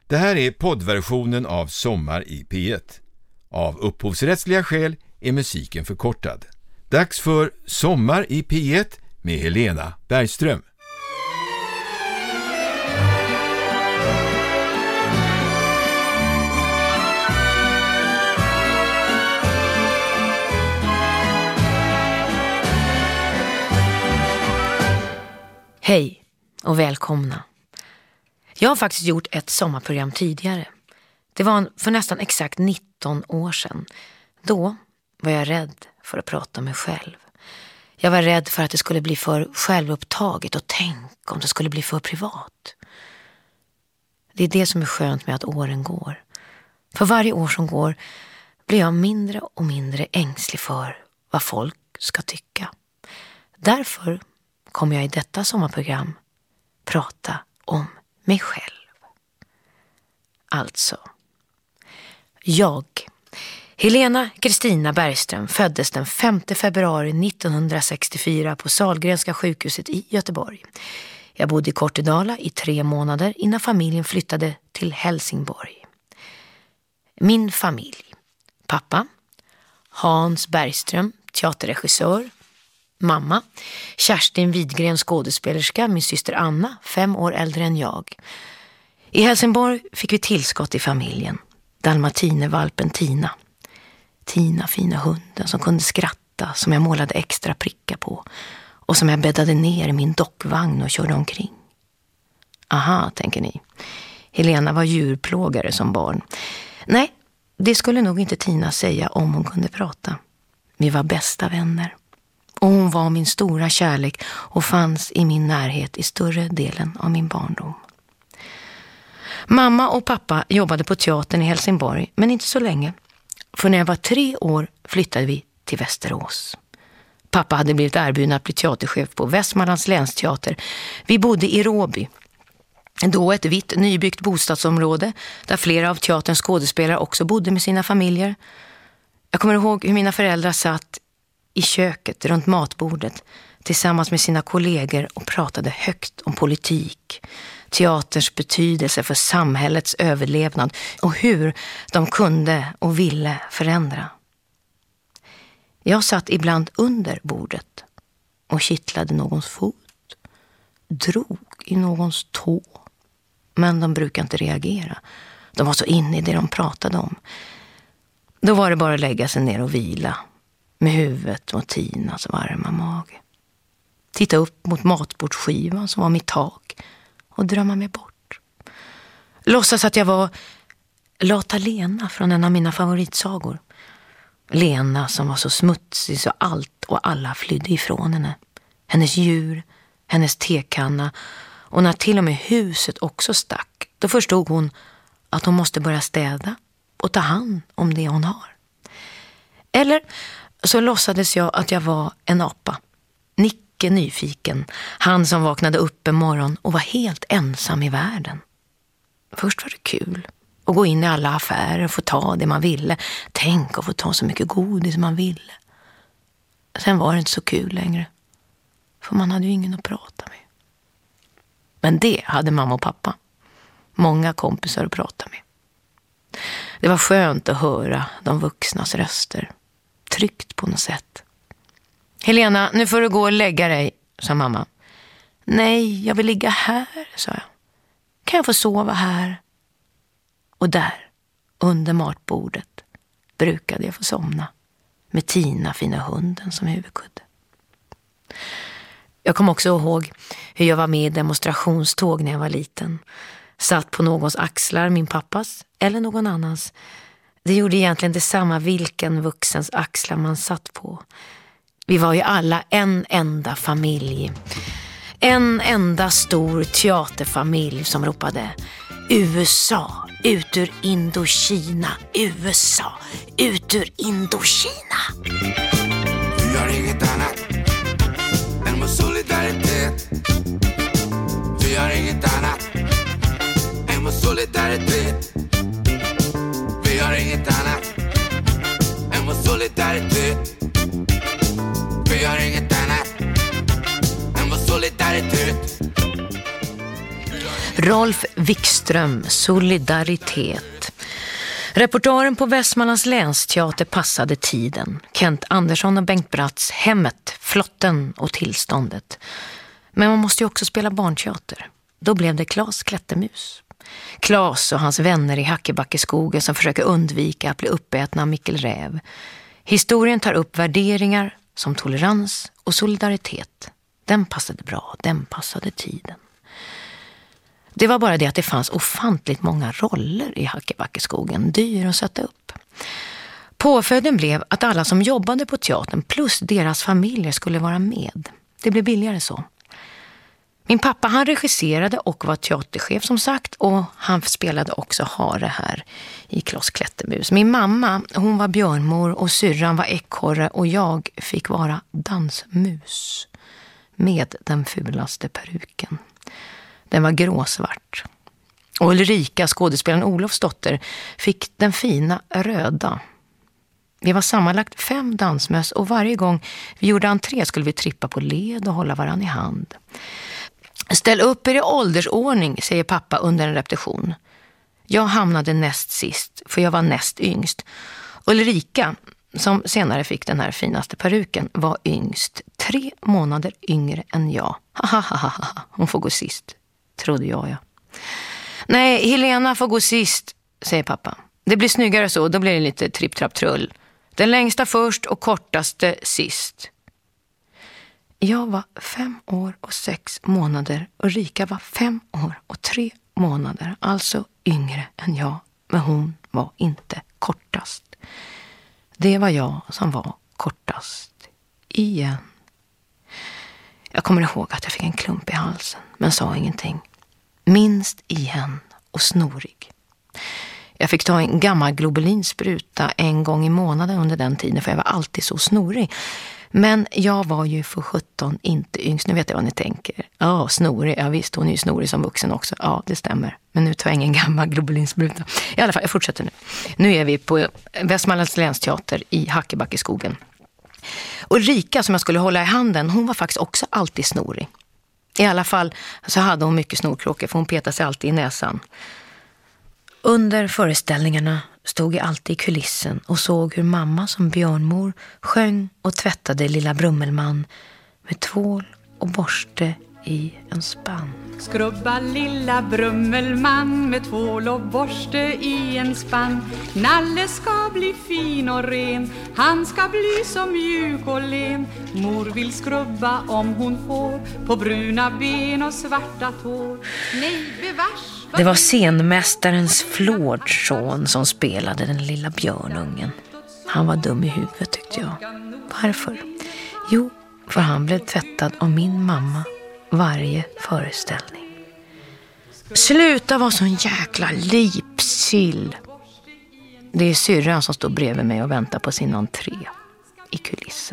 Det här är poddversionen av Sommar i P1. Av upphovsrättsliga skäl är musiken förkortad. Dags för Sommar i P1 med Helena Bergström. Hej och välkomna. Jag har faktiskt gjort ett sommarprogram tidigare. Det var för nästan exakt 19 år sedan. Då var jag rädd för att prata om mig själv. Jag var rädd för att det skulle bli för självupptaget och tänk om det skulle bli för privat. Det är det som är skönt med att åren går. För varje år som går blir jag mindre och mindre ängslig för vad folk ska tycka. Därför kommer jag i detta sommarprogram prata om mig själv. Alltså, jag, Helena Kristina Bergström, föddes den 5 februari 1964 på Sahlgrenska sjukhuset i Göteborg. Jag bodde i Kortedala i 3 månader innan familjen flyttade till Helsingborg. Min familj: pappa, Hans Bergström, teaterregissör. Mamma, Kerstin Widgren, skådespelerska, min syster Anna, 5 år äldre än jag. I Helsingborg fick vi tillskott i familjen. Dalmatinervalpen Tina. Tina, fina hunden som kunde skratta, som jag målade extra prickar på och som jag bäddade ner i min dockvagn och körde omkring. Aha, tänker ni. Helena var djurplågare som barn. Nej, det skulle nog inte Tina säga om hon kunde prata. Vi var bästa vänner. Och hon var min stora kärlek och fanns i min närhet i större delen av min barndom. Mamma och pappa jobbade på teatern i Helsingborg, men inte så länge. För när jag var 3 år flyttade vi till Västerås. Pappa hade blivit erbjuden att bli teaterchef på Västmanlands länsteater. Vi bodde i Råby. Då ett vitt nybyggt bostadsområde där flera av teaterns skådespelare också bodde med sina familjer. Jag kommer ihåg hur mina föräldrar satt i köket runt matbordet tillsammans med sina kollegor och pratade högt om politik, teaterns betydelse för samhällets överlevnad och hur de kunde och ville förändra. Jag satt ibland under bordet och kittlade någons fot, drog i någons tå, men de brukade inte reagera. De var så inne i det de pratade om. Då var det bara att lägga sig ner och vila med huvudet mot Tinas varma mage. Titta upp mot matbordsskivan som var mitt tak och drömma mig bort. Låtsas att jag var Lata Lena från en av mina favoritsagor. Lena som var så smutsig så allt och alla flydde ifrån henne. Hennes djur, hennes tekanna och när till och med huset också stack, då förstod hon att hon måste börja städa och ta hand om det hon har. Eller så låtsades jag att jag var en apa. Nicke nyfiken. Han som vaknade upp en morgon och var helt ensam i världen. Först var det kul att gå in i alla affärer och få ta det man ville. Tänk att få ta så mycket godis man ville. Sen var det inte så kul längre. För man hade ju ingen att prata med. Men det hade mamma och pappa. Många kompisar att prata med. Det var skönt att höra de vuxnas röster. Tryggt på något sätt. Helena, nu får du gå och lägga dig, sa mamma. Nej, jag vill ligga här, sa jag. Kan jag få sova här? Och där, under matbordet, brukade jag få somna med Tina, fina hunden, som huvudkudde. Jag kom också ihåg hur jag var med i demonstrationståg när jag var liten. Satt på någons axlar, min pappas eller någon annans. Det gjorde egentligen detsamma vilken vuxens axlar man satt på. Vi var ju alla en enda familj. En enda stor teaterfamilj som ropade: USA, ut ur Indokina, USA, ut ur Indokina. Vi har inget annat än vår solidaritet. Vi har inget annat än vår solidaritet. Vi har inget annat än vår solidaritet. Vi har inget annat än vår solidaritet. Rolf Wikström, Solidaritet. Repertoaren på Västmanlands länsteater passade tiden. Kent Andersson och Bengt Bratts Hemmet, Flotten och Tillståndet. Men man måste ju också spela barnteater. Då blev det Klas Klättermus. Klas och hans vänner i Hackebackeskogen som försöker undvika att bli uppätna av Mikkel Räv. Historien tar upp värderingar som tolerans och solidaritet. Den passade bra, den passade tiden. Det var bara det att det fanns ofantligt många roller i Hackebackeskogen, dyr att sätta upp. Påföljden blev att alla som jobbade på teatern plus deras familjer skulle vara med. Det blev billigare så. Min pappa han regisserade och var teaterchef som sagt, och han spelade också Hare här i Klas Klättermus. Min mamma, hon var björnmor och syrran var ekorre och jag fick vara dansmus med den fulaste peruken. Den var gråsvart. Och Ulrika, skådespelaren Olofs dotter, fick den fina röda. Vi var sammanlagt 5 dansmöss och varje gång vi gjorde entré skulle vi trippa på led och hålla varann i hand. Ställ upp er i åldersordning, säger pappa under en repetition. Jag hamnade näst sist, för jag var näst yngst. Ulrika, som senare fick den här finaste peruken, var yngst. 3 månader yngre än jag. Hon får gå sist, trodde jag. Nej, Helena får gå sist, säger pappa. Det blir snyggare så, då blir det lite tripp-trapp-trull. Den längsta först och kortaste sist. Jag var 5 år och 6 månader och Rika var 5 år och 3 månader. Alltså yngre än jag, men hon var inte kortast. Det var jag som var kortast. Igen. Jag kommer ihåg att jag fick en klump i halsen, men sa ingenting. Minst igen och snorig. Jag fick ta en gammal globulinspruta en gång i månaden under den tiden, för jag var alltid så snorig. Men jag var ju för 17 inte yngst. Nu vet jag vad ni tänker. Ja, snorig. Ja visst, hon är ju snorig som vuxen också. Ja, det stämmer. Men nu tar jag ingen gammal globulinspruta. I alla fall, jag fortsätter nu. Nu är vi på Västmanlands länsteater i Hackebackeskogen. Och Ulrika, som jag skulle hålla i handen, hon var faktiskt också alltid snorig. I alla fall så hade hon mycket snorkråkor, för hon petade sig alltid i näsan. Under föreställningarna stod jag alltid i kulissen och såg hur mamma som björnmor sjöng och tvättade lilla Brummelman med tvål och borste i en spann. Skrubba lilla Brummelman med tvål och borste i en spann. Nalle ska bli fin och ren, han ska bli så mjuk och len. Mor vill skrubba om hon får, på bruna ben och svarta tår. Nej, bevars. Det var scenmästarens Flårdson som spelade den lilla björnungen. Han var dum i huvudet, tyckte jag. Varför? Jo, för han blev tvättad av min mamma varje föreställning. Sluta vara sån jäkla lipsill. Det är syrran som står bredvid mig och väntar på sin entré i kulissen.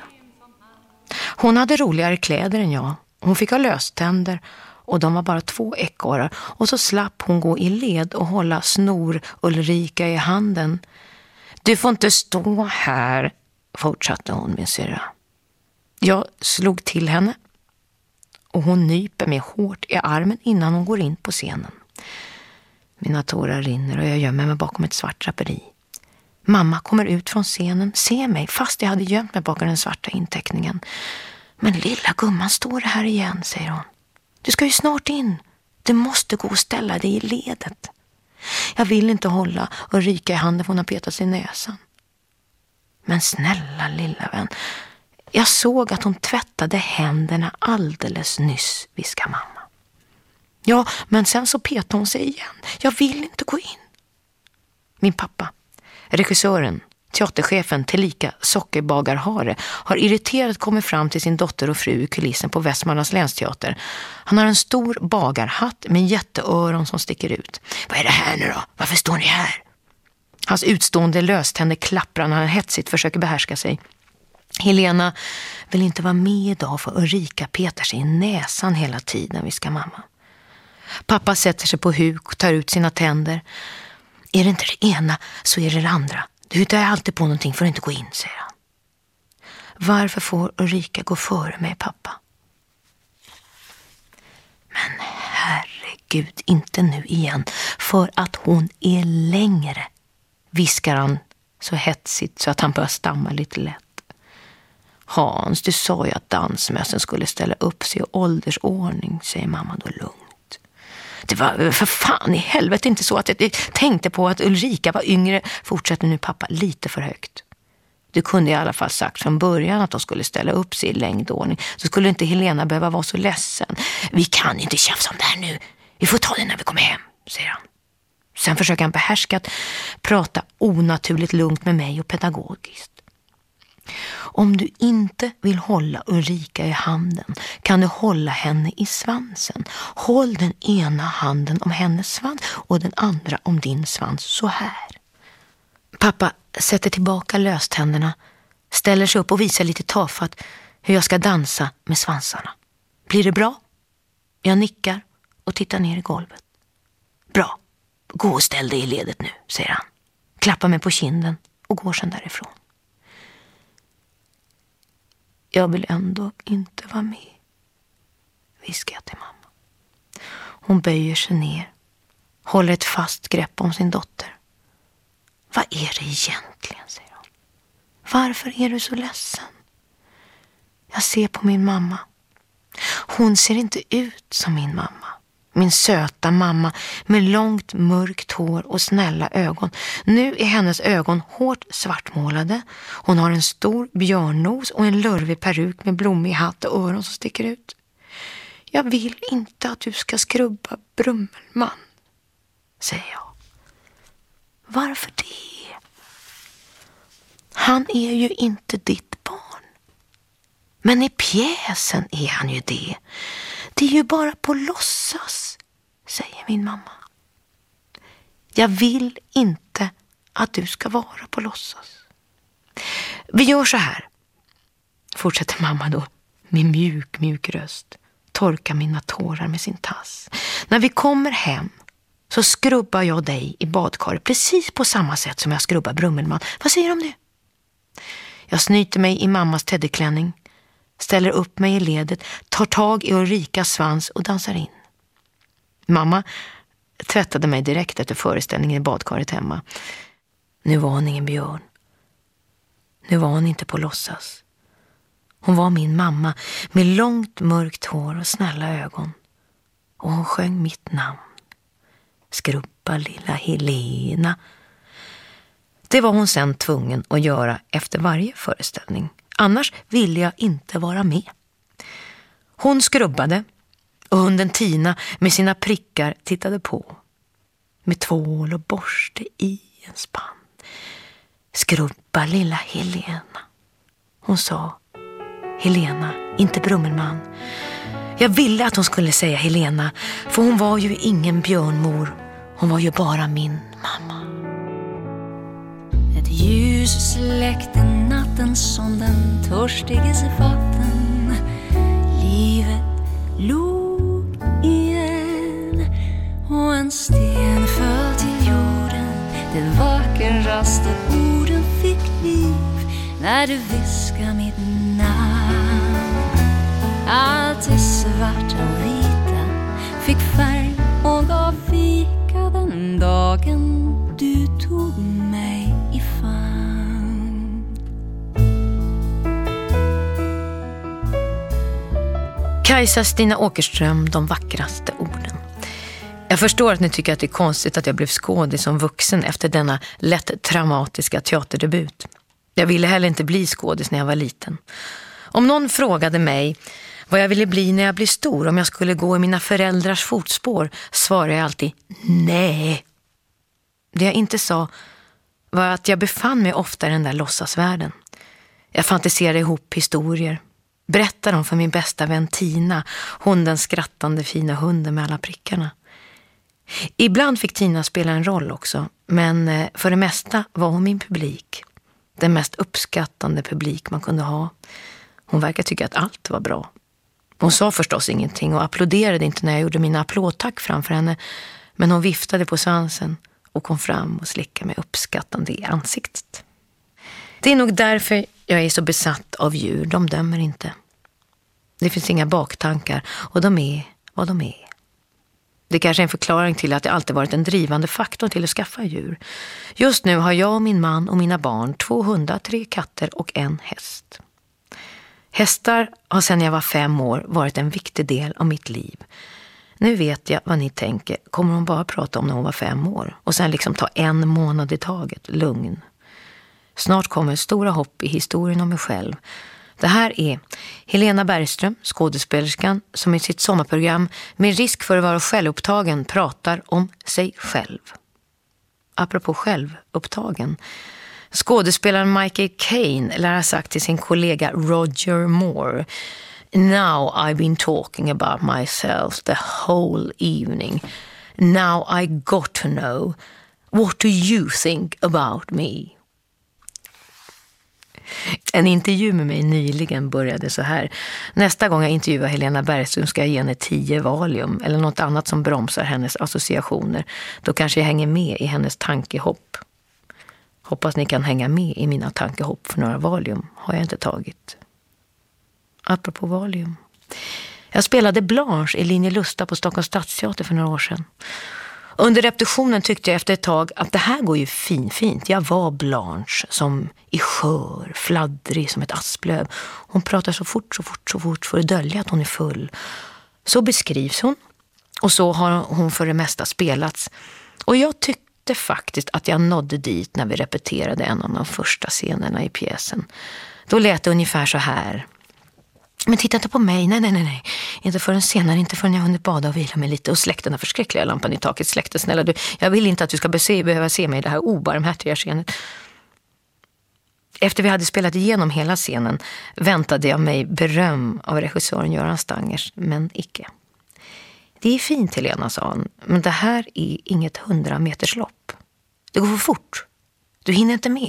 Hon hade roligare kläder än jag. Hon fick ha löständer och de var bara 2 ekorrar. Och så slapp hon gå i led och hålla snor Ulrika i handen. Du får inte stå här, fortsatte hon, min syrra. Jag slog till henne och hon nyper mig hårt i armen innan hon går in på scenen. Mina tårar rinner och jag gömmer mig bakom ett svart draperi. Mamma kommer ut från scenen, ser mig fast jag hade gömt mig bakom den svarta inteckningen. Men lilla gumman står här igen, säger hon. Du ska ju snart in. Du måste gå och ställa dig i ledet. Jag vill inte hålla Ulrika i handen för hon har petat sig i näsan. Men snälla lilla vän, jag såg att hon tvättade händerna alldeles nyss, viskar mamma. Ja, men sen så petade hon sig igen. Jag vill inte gå in. Min pappa, regissören, teaterchefen tillika sockerbagarhare, har irriterat kommit fram till sin dotter och fru i kulissen på Västmanlands länsteater. Han har en stor bagarhatt med jätteöron som sticker ut. Vad är det här nu då? Varför står ni här? Hans utstående löständer klapprar när han hetsigt försöker behärska sig. Helena vill inte vara med idag för Ulrika petar sig i näsan hela tiden, viskar mamma. Pappa sätter sig på huk och tar ut sina tänder. Är det inte det ena så är det det andra. Du hittar alltid på någonting för att inte gå in, säger han. Varför får Ulrika gå före mig, pappa? Men herregud. Gud, inte nu igen, för att hon är längre, viskar han så hetsigt så att han börjar stamma lite lätt. Hans, du sa ju att dansmässen skulle ställa upp sig i åldersordning, säger mamma då lugnt. Det var för fan i helvete inte så att jag tänkte på att Ulrika var yngre, fortsätter nu pappa lite för högt. Du kunde i alla fall sagt från början att de skulle ställa upp sig i längdordning, så skulle inte Helena behöva vara så ledsen. Vi kan inte tjafsa om det här nu. Vi får ta det när vi kommer hem, säger han. Sen försöker han behärskat prata onaturligt lugnt med mig och pedagogiskt. Om du inte vill hålla Ulrika i handen kan du hålla henne i svansen. Håll den ena handen om hennes svans och den andra om din svans så här. Pappa sätter tillbaka löständerna, ställer sig upp och visar lite tafatt hur jag ska dansa med svansarna. Blir det bra? Jag nickar och tittar ner i golvet. Bra, gå och ställ dig i ledet nu, säger han. Klappar mig på kinden och går sedan därifrån. Jag vill ändå inte vara med, viskar jag till mamma. Hon böjer sig ner, håller ett fast grepp om sin dotter. Vad är det egentligen, säger hon. Varför är du så ledsen? Jag ser på min mamma. Hon ser inte ut som min mamma. Min söta mamma med långt mörkt hår och snälla ögon. Nu är hennes ögon hårt svartmålade. Hon har en stor björnnos och en lurvig peruk med blommig hatt och öron som sticker ut. Jag vill inte att du ska skrubba Brummelman, säger jag. Varför det? Han är ju inte ditt barn. Men i pjäsen är han ju det. Det är ju bara på låtsas, säger min mamma. Jag vill inte att du ska vara på låtsas. Vi gör så här, fortsätter mamma då med mjuk röst. Torkar mina tårar med sin tass. När vi kommer hem så skrubbar jag dig i badkaret precis på samma sätt som jag skrubbar Brummelman. Vad säger du om det? Jag snyter mig i mammas teddyklänning, ställer upp mig i ledet, tar tag i Ulrikas svans och dansar in. Mamma tvättade mig direkt efter föreställningen i badkaret hemma. Nu var hon ingen björn. Nu var hon inte på låtsas. Hon var min mamma med långt mörkt hår och snälla ögon. Och hon sjöng mitt namn. Skrubba lilla Helena. Det var hon sen tvungen att göra efter varje föreställning. Annars ville jag inte vara med. Hon skrubbade och hunden Tina med sina prickar tittade på. Med tvål och borste i en spann. Skrubba lilla Helena. Hon sa Helena, inte Brummelman. Jag ville att hon skulle säga Helena, för hon var ju ingen björnmor. Hon var ju bara min mamma. Ett ljus släckte natten som den törstiges vatten. Livet log igen och en sten föll till jorden. Det vackraste orden fick liv när du viskade mitt namn. Allt det svarta och vita fick färg och gav vika den dagen du tog mig i famn. Kajsa Stina Åkerström, de vackraste orden. Jag förstår att ni tycker att det är konstigt att jag blev skådis som vuxen efter denna lätt traumatiska teaterdebut. Jag ville heller inte bli skådis när jag var liten. Om någon frågade mig vad jag ville bli när jag blev stor, om jag skulle gå i mina föräldrars fotspår, svarade jag alltid nej. Det jag inte sa var att jag befann mig ofta i den där låtsasvärlden. Jag fantiserade ihop historier, berättade dem för min bästa vän Tina, hon den skrattande fina hunden med alla prickarna. Ibland fick Tina spela en roll också, men för det mesta var hon min publik. Den mest uppskattande publik man kunde ha. Hon verkar tycka att allt var bra. Hon sa förstås ingenting och applåderade inte när jag gjorde mina applådtack framför henne, men hon viftade på svansen och kom fram och slickade mig uppskattande i ansiktet. Det är nog därför jag är så besatt av djur. De dömer inte. Det finns inga baktankar och de är vad de är. Det kanske är en förklaring till att det alltid varit en drivande faktor till att skaffa djur. Just nu har jag och min man och mina barn 2 hundar, 3 katter och 1 häst. Hästar har sedan jag var 5 år varit en viktig del av mitt liv. Nu vet jag vad ni tänker. Kommer hon bara prata om när hon var 5 år? Och sen liksom ta 1 månad i taget. Lugn. Snart kommer stora hopp i historien om mig själv. Det här är Helena Bergström, skådespelerskan, som i sitt sommarprogram med risk för att vara självupptagen pratar om sig själv. Apropå självupptagen. Skådespelaren Michael Caine lär ha sagt till sin kollega Roger Moore: "Now I've been talking about myself the whole evening. Now I got to know. What do you think about me?" En intervju med mig nyligen började så här: nästa gång jag intervjuar Helena Bergström ska jag ge henne 10 Valium eller något annat som bromsar hennes associationer. Då kanske jag hänger med i hennes tankehopp. Hoppas ni kan hänga med i mina tankehopp, för några Valium har jag inte tagit. Apropå Valium. Jag spelade Blanche i Linje Lusta på Stockholms stadsteater för några år sedan. Under repetitionen tyckte jag efter ett tag att det här går ju fint. Jag var Blanche, som i skör, fladdrig som ett asplöv. Hon pratar så fort för att dölja att hon är full. Så beskrivs hon, och så har hon för det mesta spelats. Och jag tyckte faktiskt att jag nådde dit när vi repeterade en av de första scenerna i pjäsen. Då lät det ungefär så här: "Men titta inte på mig, nej. Inte förrän senare, inte förrän jag hunnit bada och vila mig lite och släcka den här förskräckliga lampan i taket. Släckte, snälla du. Jag vill inte att du ska behöva se mig i det här obarmhärtiga skenet." Efter vi hade spelat igenom hela scenen väntade jag mig beröm av regissören Göran Stangers, men icke. "Det är fint, Helena", sa han, "men det här är inget 100-meterslopp. Det går för fort. Du hinner inte med.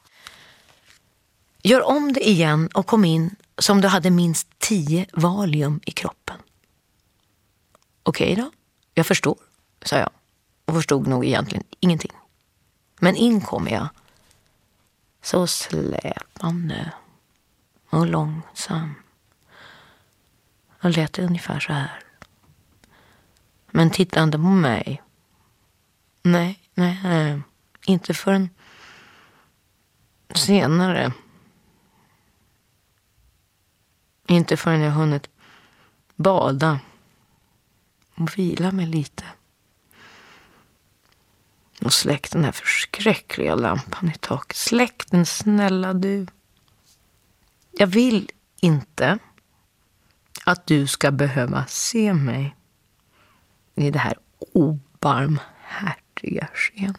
Gör om det igen och kom in som du hade minst 10 Valium i kroppen." "Okej då, jag förstår", sa jag, och förstod nog egentligen ingenting. Men in kom jag, så släpande och långsam, och lät ungefär så här. Men tittande på mig. Nej, inte förrän senare. Inte förrän jag hunnit bada och vila mig lite. Och släck den här förskräckliga lampan i taket. Släck den, snälla du. Jag vill inte att du ska behöva se mig i det här obarmhärtiga skenet.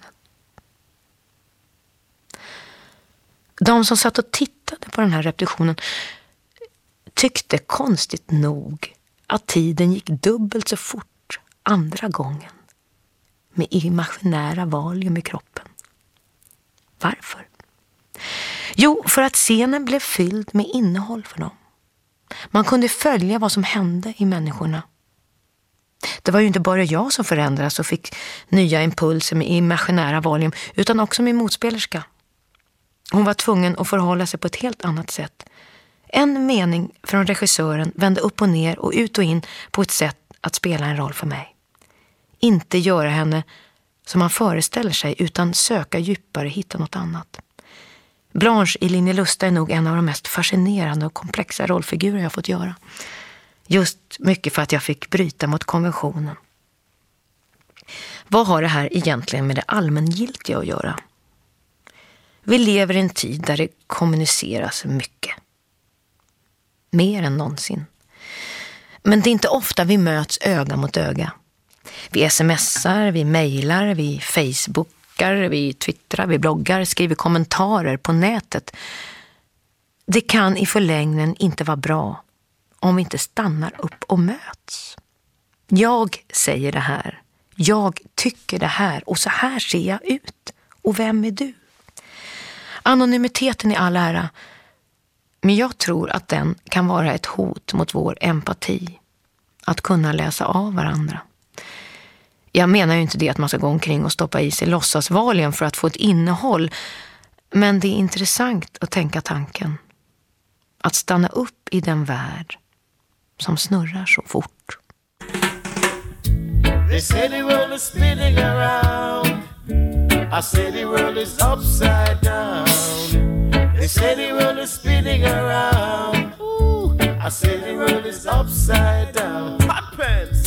De som satt och tittade på den här repetitionen tyckte konstigt nog att tiden gick dubbelt så fort andra gången med imaginära Valium i kroppen. Varför? Jo, för att scenen blev fylld med innehåll för dem. Man kunde följa vad som hände i människorna. Det var ju inte bara jag som förändrades och fick nya impulser med imaginära Valium, utan också min motspelerska. Hon var tvungen att förhålla sig på ett helt annat sätt. En mening från regissören vände upp och ner och ut och in på ett sätt att spela en roll för mig. Inte göra henne som man föreställer sig, utan söka djupare, hitta något annat. Blanche i Linje Lusta är nog en av de mest fascinerande och komplexa rollfigurer jag fått göra. Just mycket för att jag fick bryta mot konventionen. Vad har det här egentligen med det allmängiltiga att göra? Vi lever i en tid där det kommuniceras mycket. Mer än någonsin. Men det är inte ofta vi möts öga mot öga. Vi smsar, vi mejlar, vi facebookar, vi twittrar, vi bloggar, skriver kommentarer på nätet. Det kan i förlängningen inte vara bra om vi inte stannar upp och möts. Jag säger det här. Jag tycker det här. Och så här ser jag ut. Och vem är du? Anonymiteten är all ära. Men jag tror att den kan vara ett hot mot vår empati. Att kunna läsa av varandra. Jag menar ju inte det att man ska gå omkring och stoppa i sig låtsasvalium för att få ett innehåll. Men det är intressant att tänka tanken. Att stanna upp i den värld som snurrar så fort. They say the world is spinning around. I say the world is upside down. They say the world is spinning around. Ooh, I say the world is upside down. Hot pants.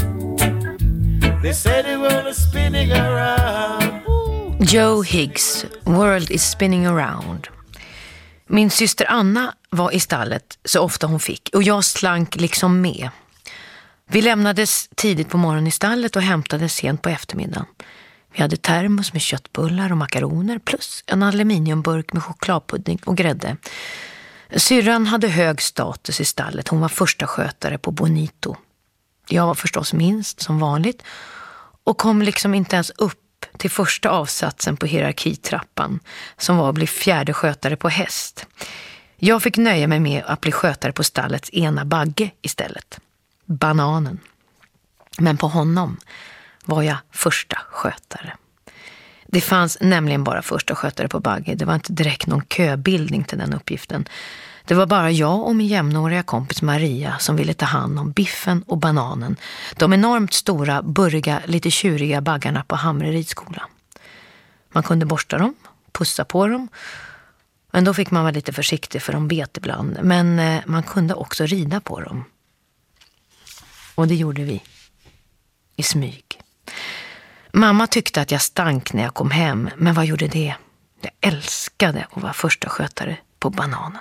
They say the world is spinning around. Joe Higgs, World is spinning around. Min syster Anna var i stallet så ofta hon fick och jag slank liksom med. Vi lämnades tidigt på morgonen i stallet och hämtades sent på eftermiddagen. Vi hade termos med köttbullar och makaroner plus en aluminiumburk med chokladpudding och grädde. Syrran hade hög status i stallet. Hon var första skötare på Bonito. Jag var förstås minst som vanligt och kom liksom inte ens upp till första avsatsen på hierarkitrappan som var att bli fjärde skötare på häst. Jag fick nöja mig med att bli skötare på stallets ena bagge istället. Bananen. Men på honom var jag första skötare. Det fanns nämligen bara första skötare på bagge. Det var inte direkt någon köbildning till den uppgiften. Det var bara jag och min jämnåriga kompis Maria som ville ta hand om Biffen och Bananen. De enormt stora, burriga, lite tjuriga baggarna på Hamre ridskola. Man kunde borsta dem, pussa på dem. Men då fick man vara lite försiktig för de bet ibland. Men man kunde också rida på dem. Och det gjorde vi. I smyg. Mamma tyckte att jag stank när jag kom hem. Men vad gjorde det? Jag älskade att vara första skötare på Bananen.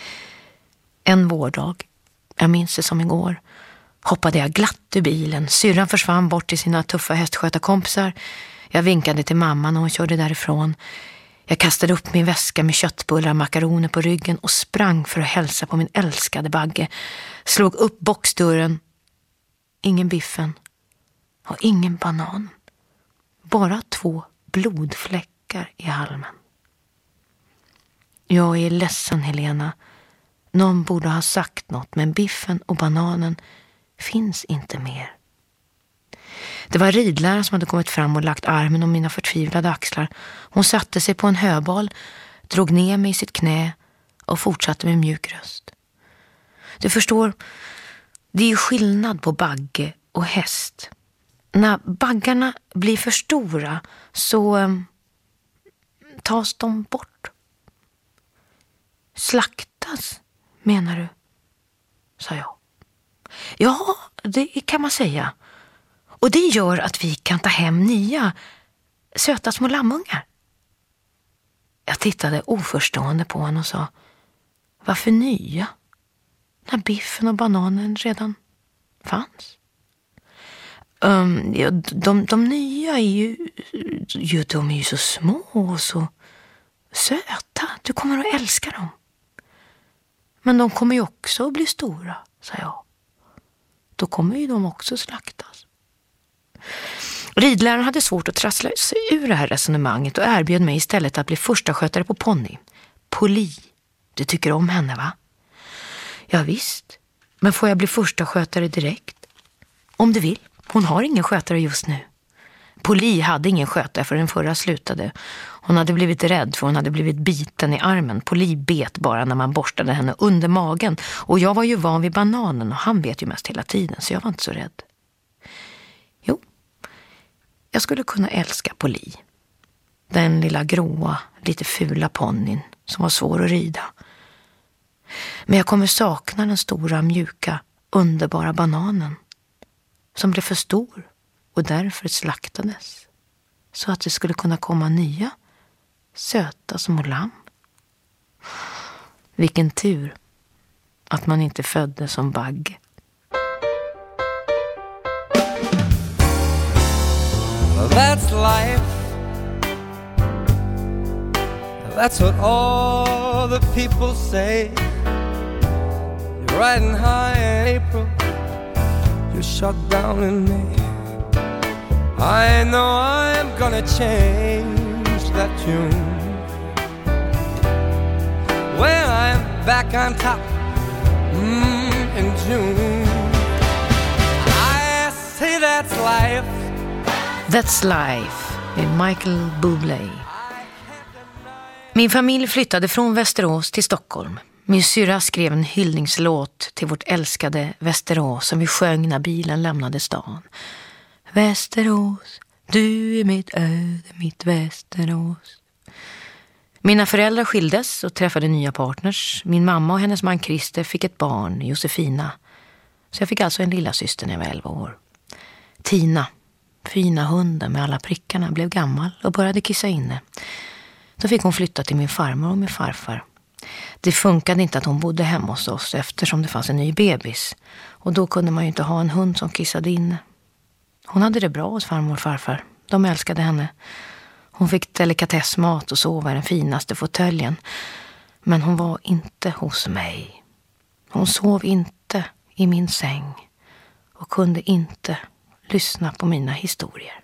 En vårdag, jag minns det som igår, hoppade jag glatt ur bilen. Syrran försvann bort till sina tuffa hästskötarkompisar. Jag vinkade till mamma när hon körde därifrån. Jag kastade upp min väska med köttbullar och makaroner på ryggen och sprang för att hälsa på min älskade bagge. Slog upp boxdörren. Ingen Biffen och ingen Banan. Bara 2 blodfläckar i halmen. Jag är ledsen, Helena. Någon borde ha sagt något, men Biffen och Bananen finns inte mer. Det var ridläraren som hade kommit fram och lagt armen om mina förtvivlade axlar. Hon satte sig på en höbal, drog ner mig i sitt knä och fortsatte med mjuk röst. Du förstår, det är ju skillnad på bagge och häst. När baggarna blir för stora så tas de bort. Slaktas, menar du? Sa jag. Ja, det kan man säga. Och det gör att vi kan ta hem nya söta små lammungar. Jag tittade oförstående på henne och sa: varför nya? När Biffen och Bananen redan fanns. De nya är ju de är ju så små och så söta. Du kommer att älska dem. Men de kommer ju också att bli stora, sa jag. Då kommer ju de också slaktas. Ridläraren hade svårt att trassla sig ur det här resonemanget och erbjöd mig istället att bli första skötare på ponny. Poli. Du tycker om henne, va? Ja visst. Men får jag bli första skötare direkt? Om du vill. Hon har ingen skötare just nu. Poli hade ingen skötare för den förra slutade. Hon hade blivit rädd för hon hade blivit biten i armen. Poli bet bara när man borstade henne under magen. Och jag var ju van vid Bananen och han bet ju mest hela tiden så jag var inte så rädd. Jo, jag skulle kunna älska Poli. Den lilla gråa, lite fula ponnyn som var svår att rida. Men jag kommer sakna den stora, mjuka, underbara Bananen som blev för stor och därför slaktades så att det skulle kunna komma nya söta små lamm. Vilken tur att man inte föddes som bagge. That's life. That's what all the people say. You're riding high in April, you're shut down in May. I know I'm gonna change that tune when I'm back on top in June. I say that's life. That's Life med Michael Bublé. Min familj flyttade från Västerås till Stockholm. Min syrra skrev en hyllningslåt till vårt älskade Västerås som vi sjöng när bilen lämnade stan. Västerås, du är mitt öde, mitt Västerås. Mina föräldrar skildes och träffade nya partners. Min mamma och hennes man Christer fick ett barn, Josefina. Så jag fick alltså en lilla syster när jag var 11 år. Tina, fina hunden med alla prickarna, blev gammal och började kissa inne. Då fick hon flytta till min farmor och min farfar. Det funkade inte att hon bodde hemma hos oss eftersom det fanns en ny bebis. Och då kunde man ju inte ha en hund som kissade inne. Hon hade det bra hos farmor och farfar. De älskade henne. Hon fick delikatessmat och sova i den finaste fåtöljen. Men hon var inte hos mig. Hon sov inte i min säng och kunde inte lyssna på mina historier.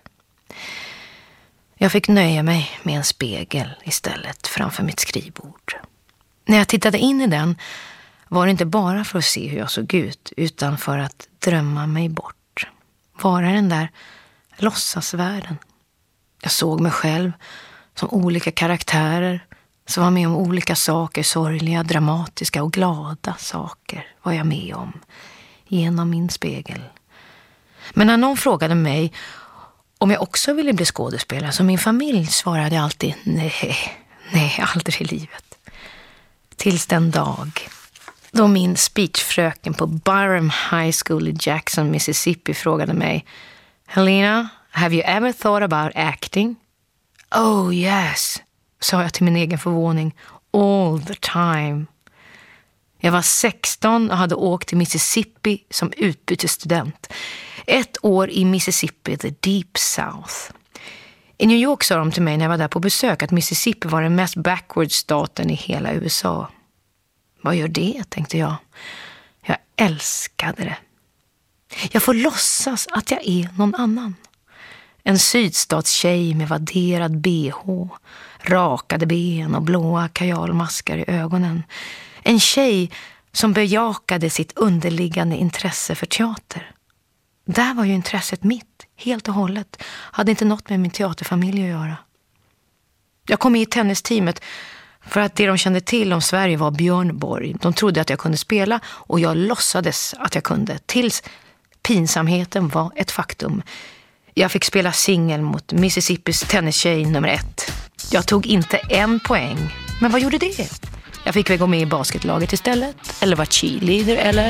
Jag fick nöja mig med en spegel istället framför mitt skrivbord. När jag tittade in i den var det inte bara för att se hur jag såg ut utan för att drömma mig bort. Vara den där låtsasvärlden. Jag såg mig själv som olika karaktärer som var med om olika saker, sorgliga, dramatiska och glada saker var jag med om genom min spegel. Men när någon frågade mig om jag också ville bli skådespelare så min familj svarade jag alltid nej, aldrig i livet. Tills den dag då min speechfröken på Byram High School i Jackson, Mississippi frågade mig: Helena, have you ever thought about acting? Oh yes, sa jag till min egen förvåning. All the time. Jag var 16 och hade åkt till Mississippi som utbytesstudent. 1 år i Mississippi, the deep south. I New York sa de till mig när jag var där på besök att Mississippi var den mest backward staten i hela USA. Vad gör det, tänkte jag. Jag älskade det. Jag får låtsas att jag är någon annan. En sydstatstjej med vadderad BH, rakade ben och blåa kajalmaskar i ögonen. En tjej som bejakade sitt underliggande intresse för teater. Där var ju intresset mitt, helt och hållet. Hade inte något med min teaterfamilj att göra. Jag kom med i tennisteamet för att det de kände till om Sverige var Björn Borg. De trodde att jag kunde spela och jag låtsades att jag kunde. Tills pinsamheten var ett faktum. Jag fick spela singel mot Mississippis tennistjej nummer 1. Jag tog inte 1 poäng. Men vad gjorde det? Jag fick väl gå med i basketlaget istället. Eller vara cheerleader eller...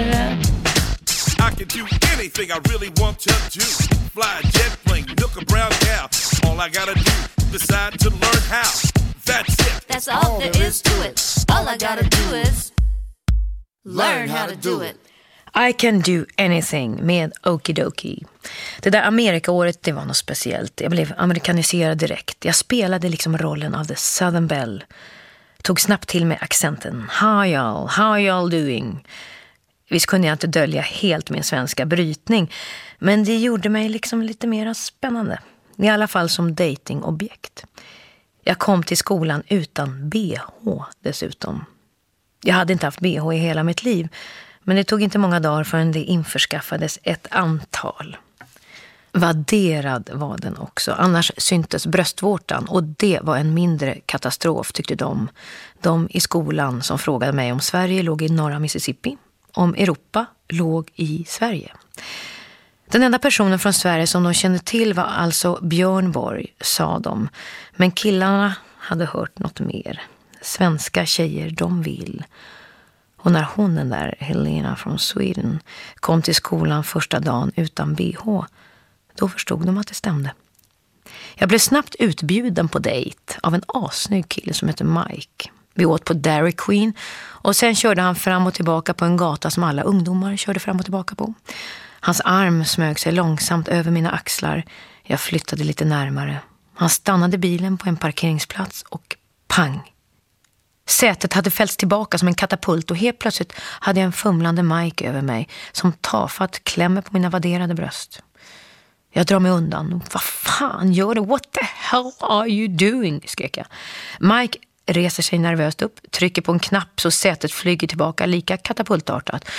I can do anything I really want to do. Fly a jet plane, milk a brown cow. All I gotta do, decide to learn how. That's it. That's all there is to it. All I gotta do is learn how to do it. I can do anything med Okidoki. Det där Amerikaåret, det var något speciellt. Jag blev amerikaniserad direkt. Jag spelade liksom rollen av the Southern Belle. Tog snabbt till med accenten. How y'all doing? Visst kunde jag inte dölja helt min svenska brytning. Men det gjorde mig liksom lite mer spännande. I alla fall som datingobjekt. Jag kom till skolan utan BH dessutom. Jag hade inte haft BH i hela mitt liv. Men det tog inte många dagar förrän det införskaffades ett antal. Vadderad var den också. Annars syntes bröstvårtan och det var en mindre katastrof tyckte de. De i skolan som frågade mig om Sverige låg i norra Mississippi. Om Europa låg i Sverige. Den enda personen från Sverige som de kände till var alltså Björn Borg, sa de. Men killarna hade hört något mer. Svenska tjejer, de vill. Och när hon, den där Helena från Sweden, kom till skolan första dagen utan BH, då förstod de att det stämde. Jag blev snabbt utbjuden på dejt av en asnygg kille som heter Mike. Vi åt på Dairy Queen och sen körde han fram och tillbaka på en gata som alla ungdomar körde fram och tillbaka på. Hans arm smög sig långsamt över mina axlar. Jag flyttade lite närmare. Han stannade bilen på en parkeringsplats och pang! Sätet hade fällts tillbaka som en katapult och helt plötsligt hade jag en fumlande Mike över mig som tafatt klämmer på mina vadderade bröst. Jag drar mig undan. Vad fan gör du? What the hell are you doing? Skrek jag. Mike reser sig nervöst upp, trycker på en knapp så sätet flyger tillbaka lika katapultartat.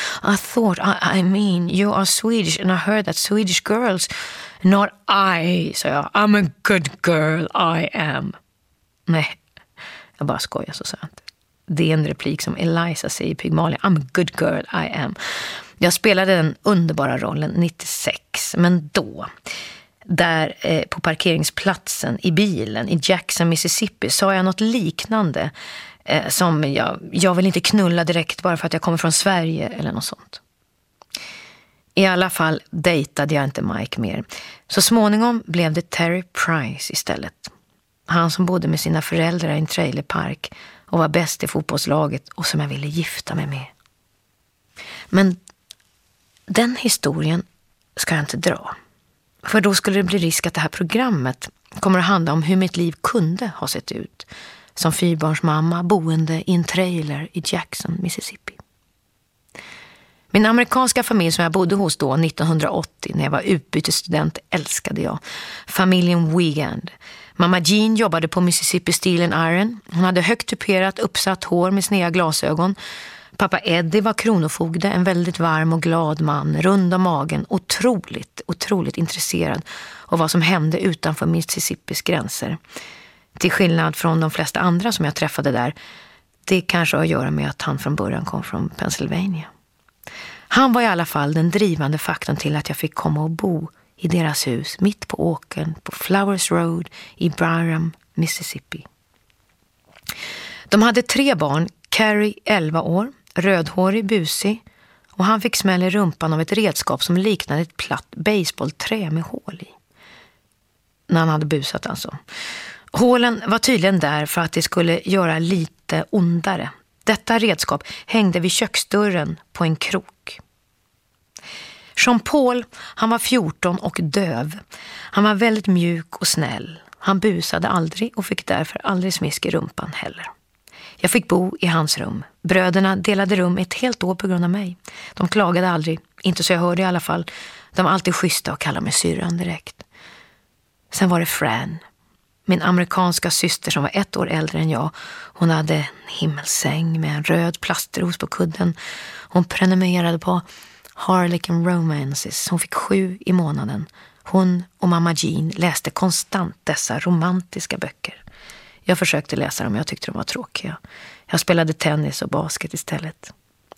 I mean, you are Swedish and I heard that Swedish girls... Not I, sa jag. I'm a good girl, I am. Nej, jag bara skojar så sant. Det är en replik som Eliza säger i Pygmalion. I'm a good girl, I am. Jag spelade den underbara rollen 96, men då... Där på parkeringsplatsen i bilen i Jackson, Mississippi sa jag något liknande som jag vill inte knulla direkt bara för att jag kommer från Sverige eller något sånt. I alla fall dejtade jag inte Mike mer. Så småningom blev det Terry Price istället. Han som bodde med sina föräldrar i en trailerpark och var bäst i fotbollslaget och som jag ville gifta mig med. Men den historien ska jag inte dra. För då skulle det bli risk att det här programmet kommer att handla om hur mitt liv kunde ha sett ut. Som fyrbarnsmamma boende i en trailer i Jackson, Mississippi. Min amerikanska familj som jag bodde hos då 1980 när jag var utbytesstudent älskade jag. Familjen Wiegand. Mamma Jean jobbade på Mississippi Steel and Iron. Hon hade högt tuperat, uppsatt hår med sneda glasögon. Pappa Eddie var kronofogde, en väldigt varm och glad man, rund om magen, otroligt intresserad av vad som hände utanför Mississippis gränser. Till skillnad från de flesta andra som jag träffade där, det kanske har att göra med att han från början kom från Pennsylvania. Han var i alla fall den drivande faktorn till att jag fick komma och bo i deras hus mitt på åkern på Flowers Road i Byram, Mississippi. De hade 3 barn, Carrie 11 år, rödhårig, busig, och han fick smäll i rumpan av ett redskap som liknade ett platt baseballträ med hål i. När han hade busat alltså. Hålen var tydligen där för att det skulle göra lite ondare. Detta redskap hängde vid köksdörren på en krok. Jean-Paul, han var 14 och döv. Han var väldigt mjuk och snäll. Han busade aldrig och fick därför aldrig smisk i rumpan heller. Jag fick bo i hans rum. Bröderna delade rum ett helt år på grund av mig. De klagade aldrig, inte så jag hörde i alla fall. De var alltid schyssta och kallade mig syrran direkt. Sen var det Fran, min amerikanska syster som var 1 år äldre än jag. Hon hade en himmelsäng med en röd plastros på kudden. Hon prenumererade på Harlequin Romances. Hon fick 7 i månaden. Hon och mamma Jean läste konstant dessa romantiska böcker. Jag försökte läsa dem, jag tyckte de var tråkiga. Jag spelade tennis och basket istället.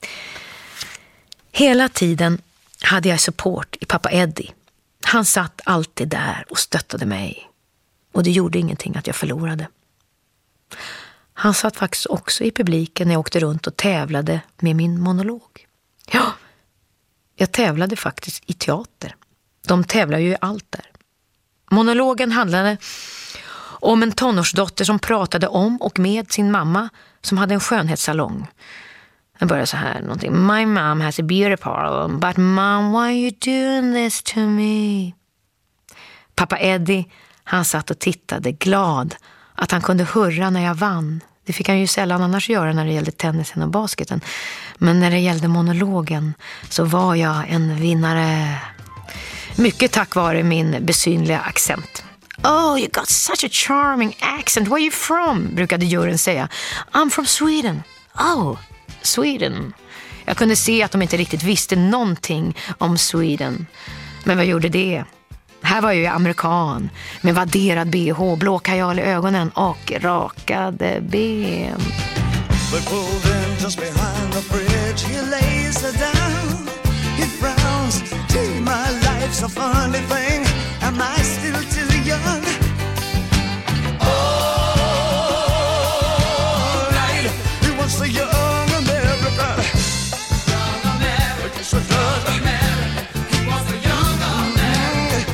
Hela tiden hade jag support i pappa Eddie. Han satt alltid där och stöttade mig. Och det gjorde ingenting att jag förlorade. Han satt faktiskt också i publiken när jag åkte runt och tävlade med min monolog. Ja, jag tävlade faktiskt i teater. De tävlar ju i allt där. Monologen handlade om en tonårsdotter som pratade om och med sin mamma som hade en skönhetssalong. Den började så här någonting. My mom has a beauty parlor, but mom, why are you doing this to me? Pappa Eddie, han satt och tittade glad att han kunde hurra när jag vann. Det fick han ju sällan annars göra när det gällde tennisen och basketen. Men när det gällde monologen så var jag en vinnare. Mycket tack vare min besynliga accent. Oh, you got such a charming accent. Where are you from? Brukade juryn säga. I'm from Sweden. Oh, Sweden. Jag kunde se att de inte riktigt visste någonting om Sweden. Men vad gjorde det? Här var jag ju amerikan med vadderad BH, blå kajal i ögonen och rakade ben. But pulled in just behind the bridge, he lays her down. He frowns, gee, my life's a funny thing. Am I still too young? All right, he wants the young America. Young America, just a young America. He wants the young America.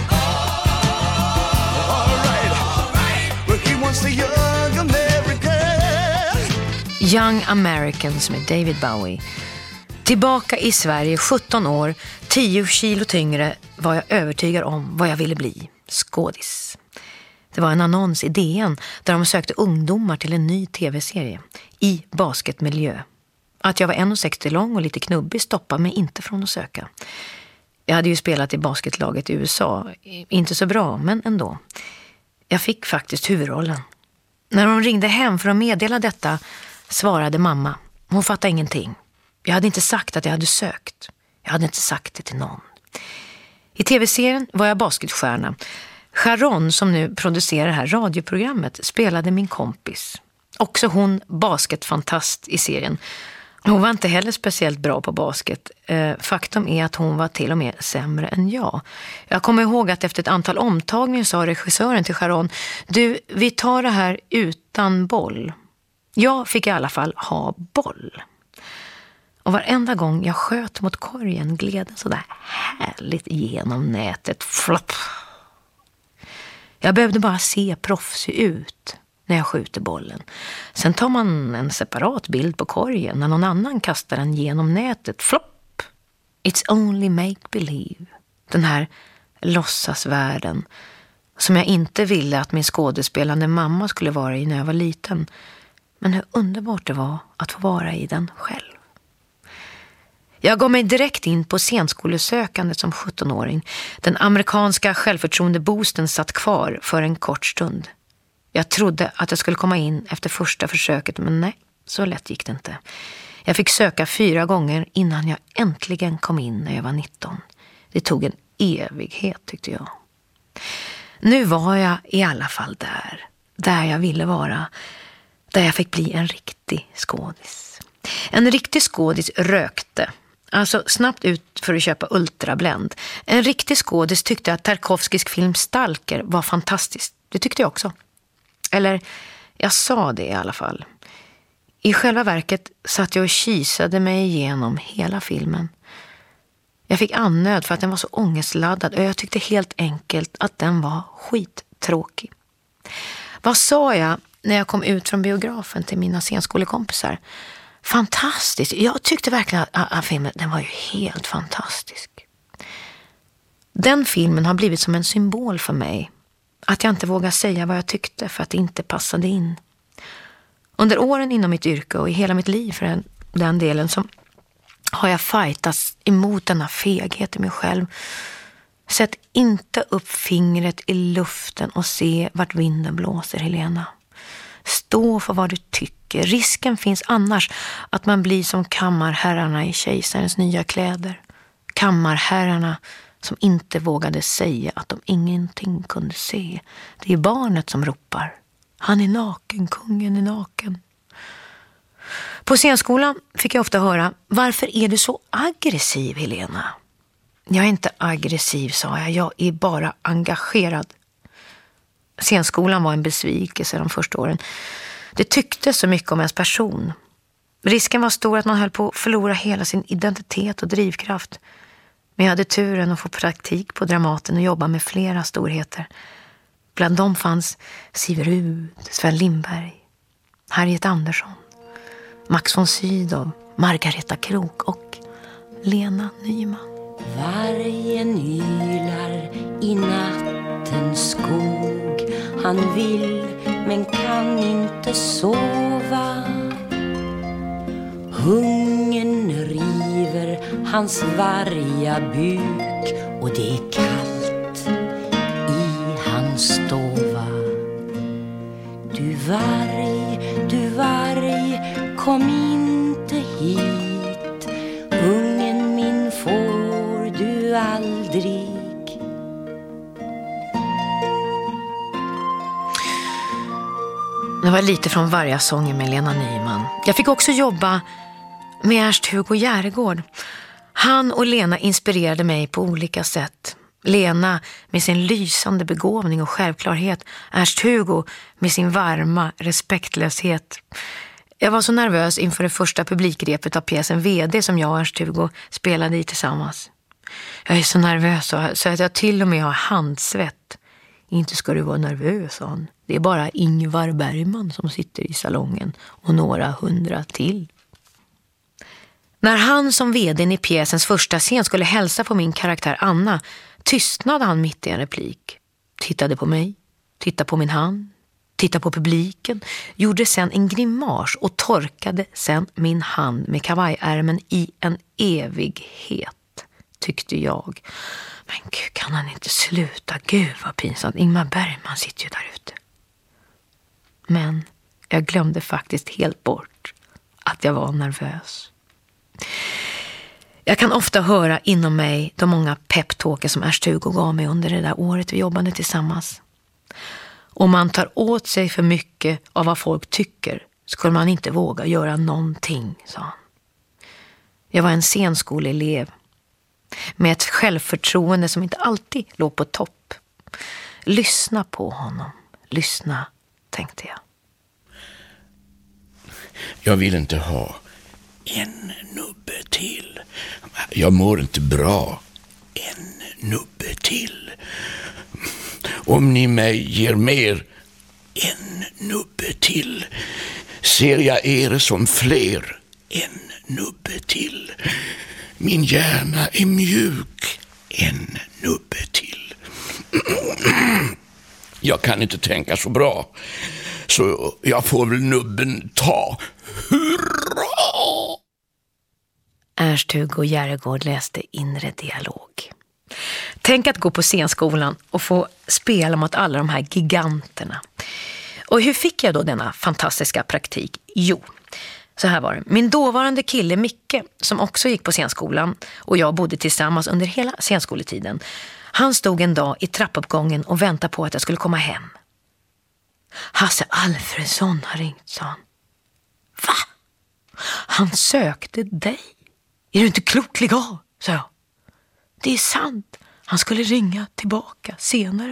All right, well, he wants the young America. Young Americans med David Bowie. Tillbaka i Sverige, 17 år, 10 kilo tyngre, var jag övertygad om vad jag ville bli. Skådis. Det var en annons i DN där de sökte ungdomar till en ny tv-serie i basketmiljö. Att jag var 1,60 lång och lite knubbig stoppade mig inte från att söka. Jag hade ju spelat i basketlaget i USA. Inte så bra, men ändå. Jag fick faktiskt huvudrollen. När de ringde hem för att meddela detta svarade mamma. Hon fattade ingenting. Jag hade inte sagt att jag hade sökt. Jag hade inte sagt det till någon. I tv-serien var jag basketstjärna. Sharon, som nu producerar det här radioprogrammet, spelade min kompis. Också hon basketfantast i serien. Hon var inte heller speciellt bra på basket. Faktum är att hon var till och med sämre än jag. Jag kommer ihåg att efter ett antal omtagningar sa regissören till Sharon: du, vi tar det här utan boll. Jag fick i alla fall ha boll. Och varenda gång jag sköt mot korgen gled den så där härligt genom nätet. Flopp! Jag behövde bara se proffsig ut när jag skjuter bollen. Sen tar man en separat bild på korgen när någon annan kastar den genom nätet. Flopp! It's only make believe. Den här låtsasvärlden som jag inte ville att min skådespelande mamma skulle vara i när jag var liten. Men hur underbart det var att få vara i den själv. Jag gav mig direkt in på scenskolesökandet som 17-åring. Den amerikanska självförtroende-boosten satt kvar för en kort stund. Jag trodde att jag skulle komma in efter första försöket, men nej, så lätt gick det inte. Jag fick söka 4 gånger innan jag äntligen kom in när jag var 19. Det tog en evighet, tyckte jag. Nu var jag i alla fall där jag ville vara. Där jag fick bli en riktig skådis. En riktig skådis rökte. Alltså snabbt ut för att köpa Ultrablend. En riktig skådis tyckte att Tarkovskis film Stalker var fantastisk. Det tyckte jag också. Eller, jag sa det i alla fall. I själva verket satt jag och kisade mig igenom hela filmen. Jag fick annöd för att den var så ångestladdad och jag tyckte helt enkelt att den var skittråkig. Vad sa jag när jag kom ut från biografen till mina scenskolekompisar? Fantastiskt. Jag tyckte verkligen att filmen, den var ju helt fantastisk. Den filmen har blivit som en symbol för mig. Att jag inte vågar säga vad jag tyckte för att det inte passade in. Under åren inom mitt yrke och i hela mitt liv för den delen så har jag fightats emot denna feghet i mig själv. Sätt inte upp fingret i luften och se vart vinden blåser, Helena. Stå för vad du tycker. Risken finns annars att man blir som kammarherrarna i Kejsarens nya kläder. Kammarherrarna som inte vågade säga att de ingenting kunde se. Det är barnet som ropar. Han är naken, kungen är naken. På scenskolan fick jag ofta höra: varför är du så aggressiv, Helena? Jag är inte aggressiv, sa jag. Jag är bara engagerad. Scenskolan var en besvikelse de första åren. Det tyckte så mycket om ens person. Risken var stor att man höll på att förlora hela sin identitet och drivkraft. Men jag hade turen att få praktik på Dramaten och jobba med flera storheter. Bland dem fanns Siv Rud, Sven Lindberg, Harriet Andersson, Max von Sydow, Margareta Krok och Lena Nyman. Vargen ylar i nattens skog. Han vill men kan inte sova. Hungern river hans varga buk och det är kallt i hans stova. Du varg, kom inte hit. Ungen min får du aldrig. Det var lite från Vargasången med Lena Nyman. Jag fick också jobba med Ernst-Hugo Järegård. Han och Lena inspirerade mig på olika sätt. Lena med sin lysande begåvning och självklarhet. Ernst-Hugo med sin varma respektlöshet. Jag var så nervös inför det första publikrepet av pjäsen VD som jag och Ernst-Hugo spelade i tillsammans. Jag är så nervös så att jag till och med har handsvett. Inte ska du vara nervös, sa han. Det är bara Ingvar Bergman som sitter i salongen och några 100 till. När han som vdn i pjäsens första scen skulle hälsa på min karaktär Anna tystnade han mitt i en replik. Tittade på mig, tittade på min hand, tittade på publiken, gjorde sen en grimas och torkade sen min hand med kavajärmen i en evighet, tyckte jag. Men gud, kan han inte sluta? Gud vad pinsamt. Ingmar Bergman sitter ju där ute. Men jag glömde faktiskt helt bort att jag var nervös. Jag kan ofta höra inom mig de många peptalker som Ernst-Hugo gav mig under det där året vi jobbade tillsammans. Om man tar åt sig för mycket av vad folk tycker skulle man inte våga göra någonting, sa han. Jag var en scenskoleelev med ett självförtroende som inte alltid låg på topp. Lyssna på honom. Lyssna, tänkte jag. Jag vill inte ha en nubbe till. Jag mår inte bra. En nubbe till. Om ni mig ger mer, en nubbe till. Ser jag er som fler, en nubbe till. Min hjärna är mjuk, en nubbe till. Jag kan inte tänka så bra, så jag får väl nubben ta. Hurra! Ernst-Hugo Järegård läste Inre dialog. Tänk att gå på scenskolan och få spela mot alla de här giganterna. Och hur fick jag då denna fantastiska praktik? Jo, så här var det. Min dåvarande kille Micke, som också gick på scenskolan, och jag bodde tillsammans under hela scenskoletiden. Han stod en dag i trappuppgången och väntade på att jag skulle komma hem. Hasse Alfredsson har ringt, sa han. Va? Han sökte dig. Är du inte klok, lägg av, sa jag. Det är sant. Han skulle ringa tillbaka senare.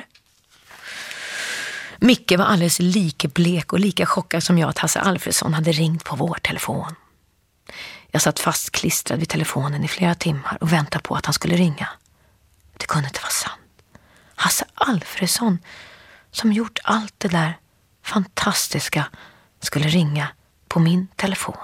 Micke var alldeles lika blek och lika chockad som jag att Hasse Alfredsson hade ringt på vår telefon. Jag satt fastklistrad vid telefonen i flera timmar och väntade på att han skulle ringa. Det kunde inte vara sant. Hasse Alfredsson, som gjort allt det där fantastiska, skulle ringa på min telefon.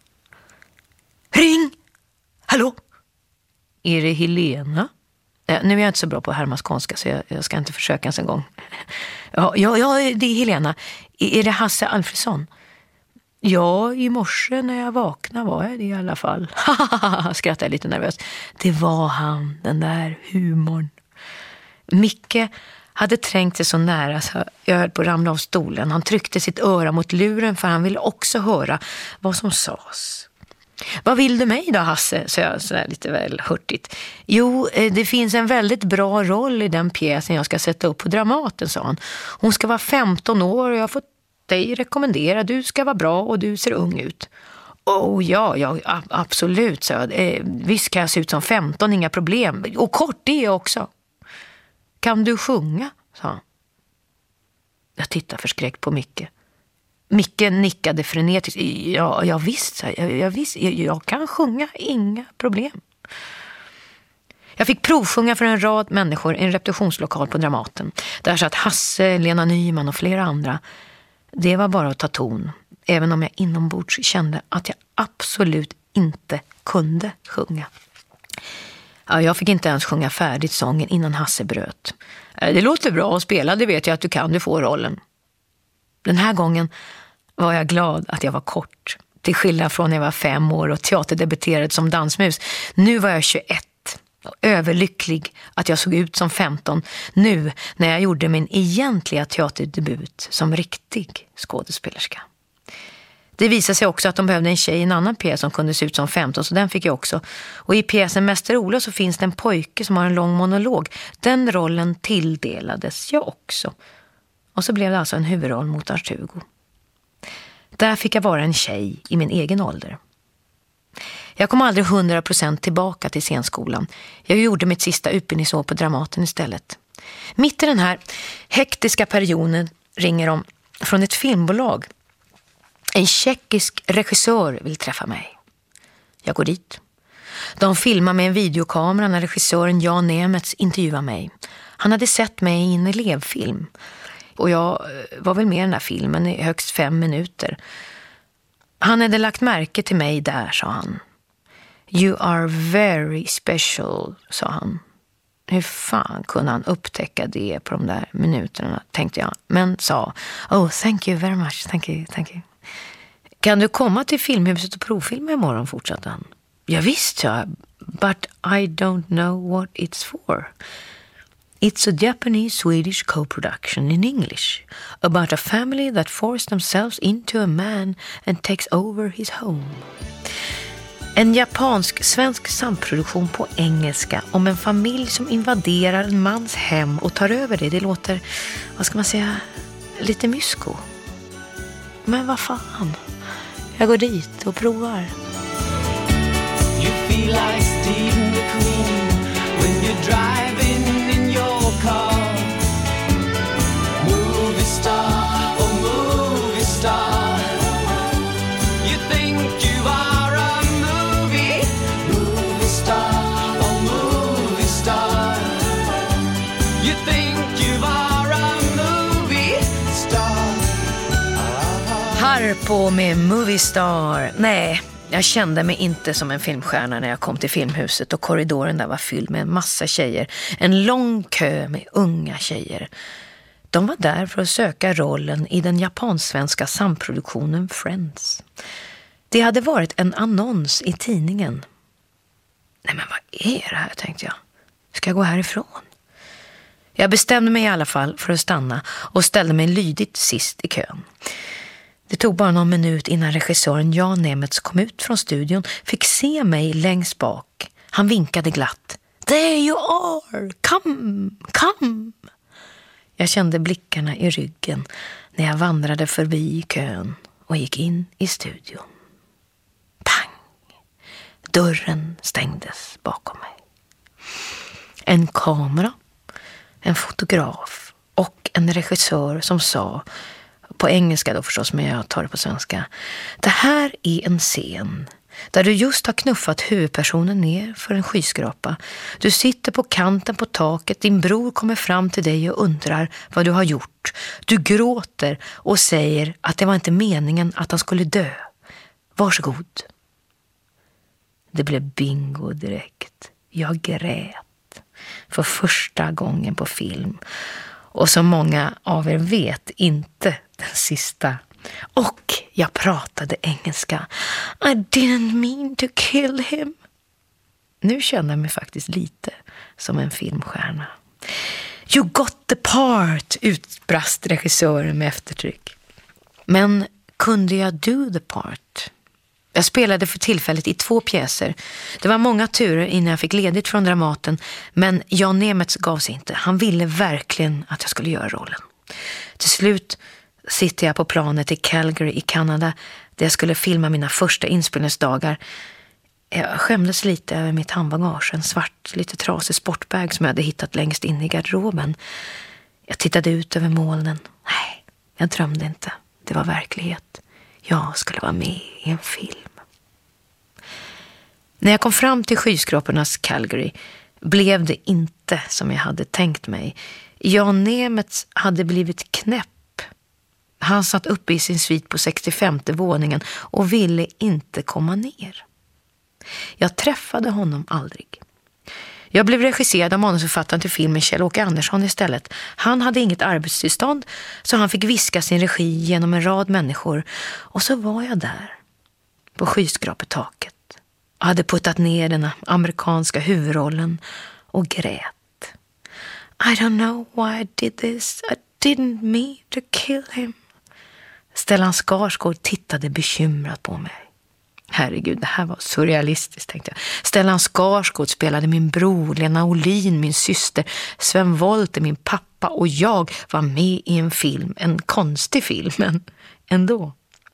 Ring! Hallå? Är det Helena? Nu är jag inte så bra på att härma skånska, så jag ska inte försöka ens en gång. Ja, det är Helena. Är det Hasse Alfredsson? Ja, i morse när jag vaknade var jag det i alla fall. Skrattade jag lite nervöst. Det var han, den där humorn. Micke hade trängt sig så nära så jag höll på att ramla av stolen. Han tryckte sitt öra mot luren för han ville också höra vad som sades. Vad vill du mig då, Hasse? Så jag sådär lite väl hurtigt. Jo, det finns en väldigt bra roll i den pjäsen jag ska sätta upp på Dramaten, sa han. Hon ska vara 15 år och jag har fått dig rekommendera. Du ska vara bra och du ser ung ut. Ja, absolut, så jag. Visst kan jag se ut som 15, inga problem. Och kort det är också. Kan du sjunga, sa han. Jag tittade förskräckt på Micke. Micke nickade frenetiskt. Ja, visst, jag kan sjunga, inga problem. Jag fick provsjunga för en rad människor i en repetitionslokal på Dramaten. Där satt Hasse, Lena Nyman och flera andra. Det var bara att ta ton, även om jag inombords kände att jag absolut inte kunde sjunga. Ja, jag fick inte ens sjunga färdigt sången innan Hasse bröt. Det låter bra att spela, det vet jag att du kan, du får rollen. Den här gången var jag glad att jag var kort. Till skillnad från när jag var 5 år och teaterdebuterade som dansmus. Nu var jag 21 och överlycklig att jag såg ut som 15. Nu när jag gjorde min egentliga teaterdebut som riktig skådespelerska. Det visade sig också att de behövde en tjej i en annan pjäs som kunde se ut som 15, så den fick jag också. Och i pjäsen Mäster Ola så finns det en pojke som har en lång monolog. Den rollen tilldelades jag också. Och så blev det alltså en huvudroll mot Ernst-Hugo. Där fick jag vara en tjej i min egen ålder. Jag kom aldrig 100% tillbaka till scenskolan. Jag gjorde mitt sista utbildningsår på Dramaten istället. Mitt i den här hektiska perioden ringer de från ett filmbolag. En tjeckisk regissör vill träffa mig. Jag går dit. De filmar med en videokamera när regissören Jan Nemets intervjuar mig. Han hade sett mig i en elevfilm. Och jag var väl med i den här filmen i högst 5 minuter. Han hade lagt märke till mig där, sa han. You are very special, sa han. Hur fan kunde han upptäcka det på de där minuterna, tänkte jag. Men sa, oh, thank you very much, thank you. Kan du komma till filmhuset och provfilma imorgon, fortsatte han. Ja visst, sa jag. But I don't know what it's for. It's a Japanese-Swedish co-production in English about a family that forced themselves into a man and takes over his home. En japansk-svensk samproduktion på engelska om en familj som invaderar en mans hem och tar över det. Det låter, vad ska man säga, lite mysko. Men vad fan? Jag går dit och provar. You feel like Steve McQueen when you're driving in your car. Movie star, oh movie star, you think you are a movie. Movie star, oh movie star, you think you are a movie star. Harpo med Movie Star. Nej, jag kände mig inte som en filmstjärna när jag kom till filmhuset och korridoren där var fylld med en massa tjejer. En lång kö med unga tjejer. De var där för att söka rollen i den japansvenska samproduktionen Friends. Det hade varit en annons i tidningen. Nej men vad är det här, tänkte jag. Ska jag gå härifrån? Jag bestämde mig i alla fall för att stanna och ställde mig lydigt sist i kön. Det tog bara någon minut innan regissören Jan Nemets kom ut från studion, fick se mig längst bak. Han vinkade glatt. There you are! Come, come! Jag kände blickarna i ryggen när jag vandrade förbi kön och gick in i studion. Pang! Dörren stängdes bakom mig. En kamera, en fotograf och en regissör som sa, på engelska då förstås, men jag tar det på svenska: det här är en scen där du just har knuffat huvudpersonen ner för en skyskrapa. Du sitter på kanten på taket, din bror kommer fram till dig och undrar vad du har gjort. Du gråter och säger att det var inte meningen att han skulle dö. Varsågod. Det blev bingo direkt. Jag grät för första gången på film. Och som många av er vet, inte den sista. Och jag pratade engelska. I didn't mean to kill him. Nu känner jag mig faktiskt lite som en filmstjärna. You got the part, utbrast regissören med eftertryck. Men kunde jag do the part? Jag spelade för tillfället i 2 pjäser. Det var många turer innan jag fick ledigt från Dramaten, men Jan Nemets gav sig inte. Han ville verkligen att jag skulle göra rollen. Till slut sitter jag på planet i Calgary i Kanada, där jag skulle filma mina första inspelningsdagar. Jag skämdes lite över mitt handbagage, en svart, lite trasig sportbag som jag hade hittat längst in i garderoben. Jag tittade ut över molnen. Nej, jag drömde inte. Det var verklighet. Jag skulle vara med i en film. När jag kom fram till skyskrapornas Calgary blev det inte som jag hade tänkt mig. Jan Nemets hade blivit knäpp. Han satt uppe i sin svit på 65:e våningen och ville inte komma ner. Jag träffade honom aldrig. Jag blev regisserad av manusförfattaren till filmen Kjell-Åke Andersson istället. Han hade inget arbetstillstånd, så han fick viska sin regi genom en rad människor. Och så var jag där, på skyskrapetaket, och hade puttat ner den amerikanska huvudrollen och grät. I don't know why I did this. I didn't mean to kill him. Stellan Skarsgård tittade bekymrat på mig. Herregud, det här var surrealistiskt, tänkte jag. Stellan Skarsgård spelade min bror, Lena Olin, min syster, Sven Wollter, min pappa, och jag var med i en film. En konstig film, men ändå.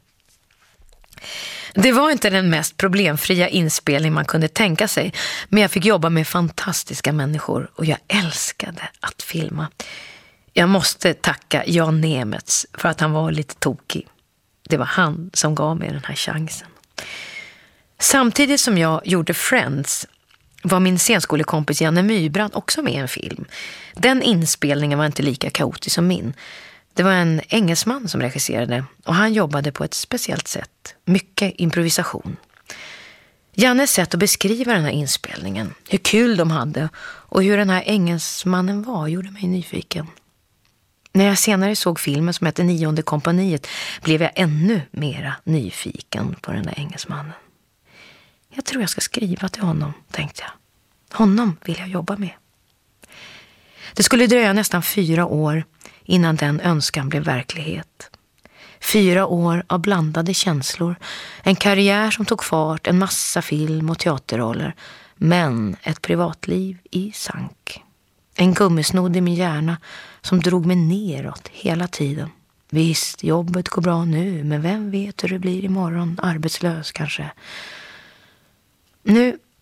Det var inte den mest problemfria inspelning man kunde tänka sig, men jag fick jobba med fantastiska människor och jag älskade att filma. Jag måste tacka Jan Nemets för att han var lite tokig. Det var han som gav mig den här chansen. Samtidigt som jag gjorde Friends var min scenskolekompis Janne Mybrand också med i en film. Den inspelningen var inte lika kaotisk som min. Det var en engelsman som regisserade och han jobbade på ett speciellt sätt. Mycket improvisation. Jannes sätt att beskriva den här inspelningen, hur kul de hade och hur den här engelsmannen var, gjorde mig nyfiken. När jag senare såg filmen som heter 9:e kompaniet blev jag ännu mera nyfiken på den där engelsmannen. Jag tror jag ska skriva till honom, tänkte jag. Honom vill jag jobba med. Det skulle dröja nästan 4 år innan den önskan blev verklighet. 4 år av blandade känslor, en karriär som tog fart, en massa film och teaterroller, men ett privatliv i sank. En gummisnodd i min hjärna som drog mig neråt hela tiden. Visst, jobbet går bra nu, men vem vet hur det blir imorgon? Arbetslös kanske. Nu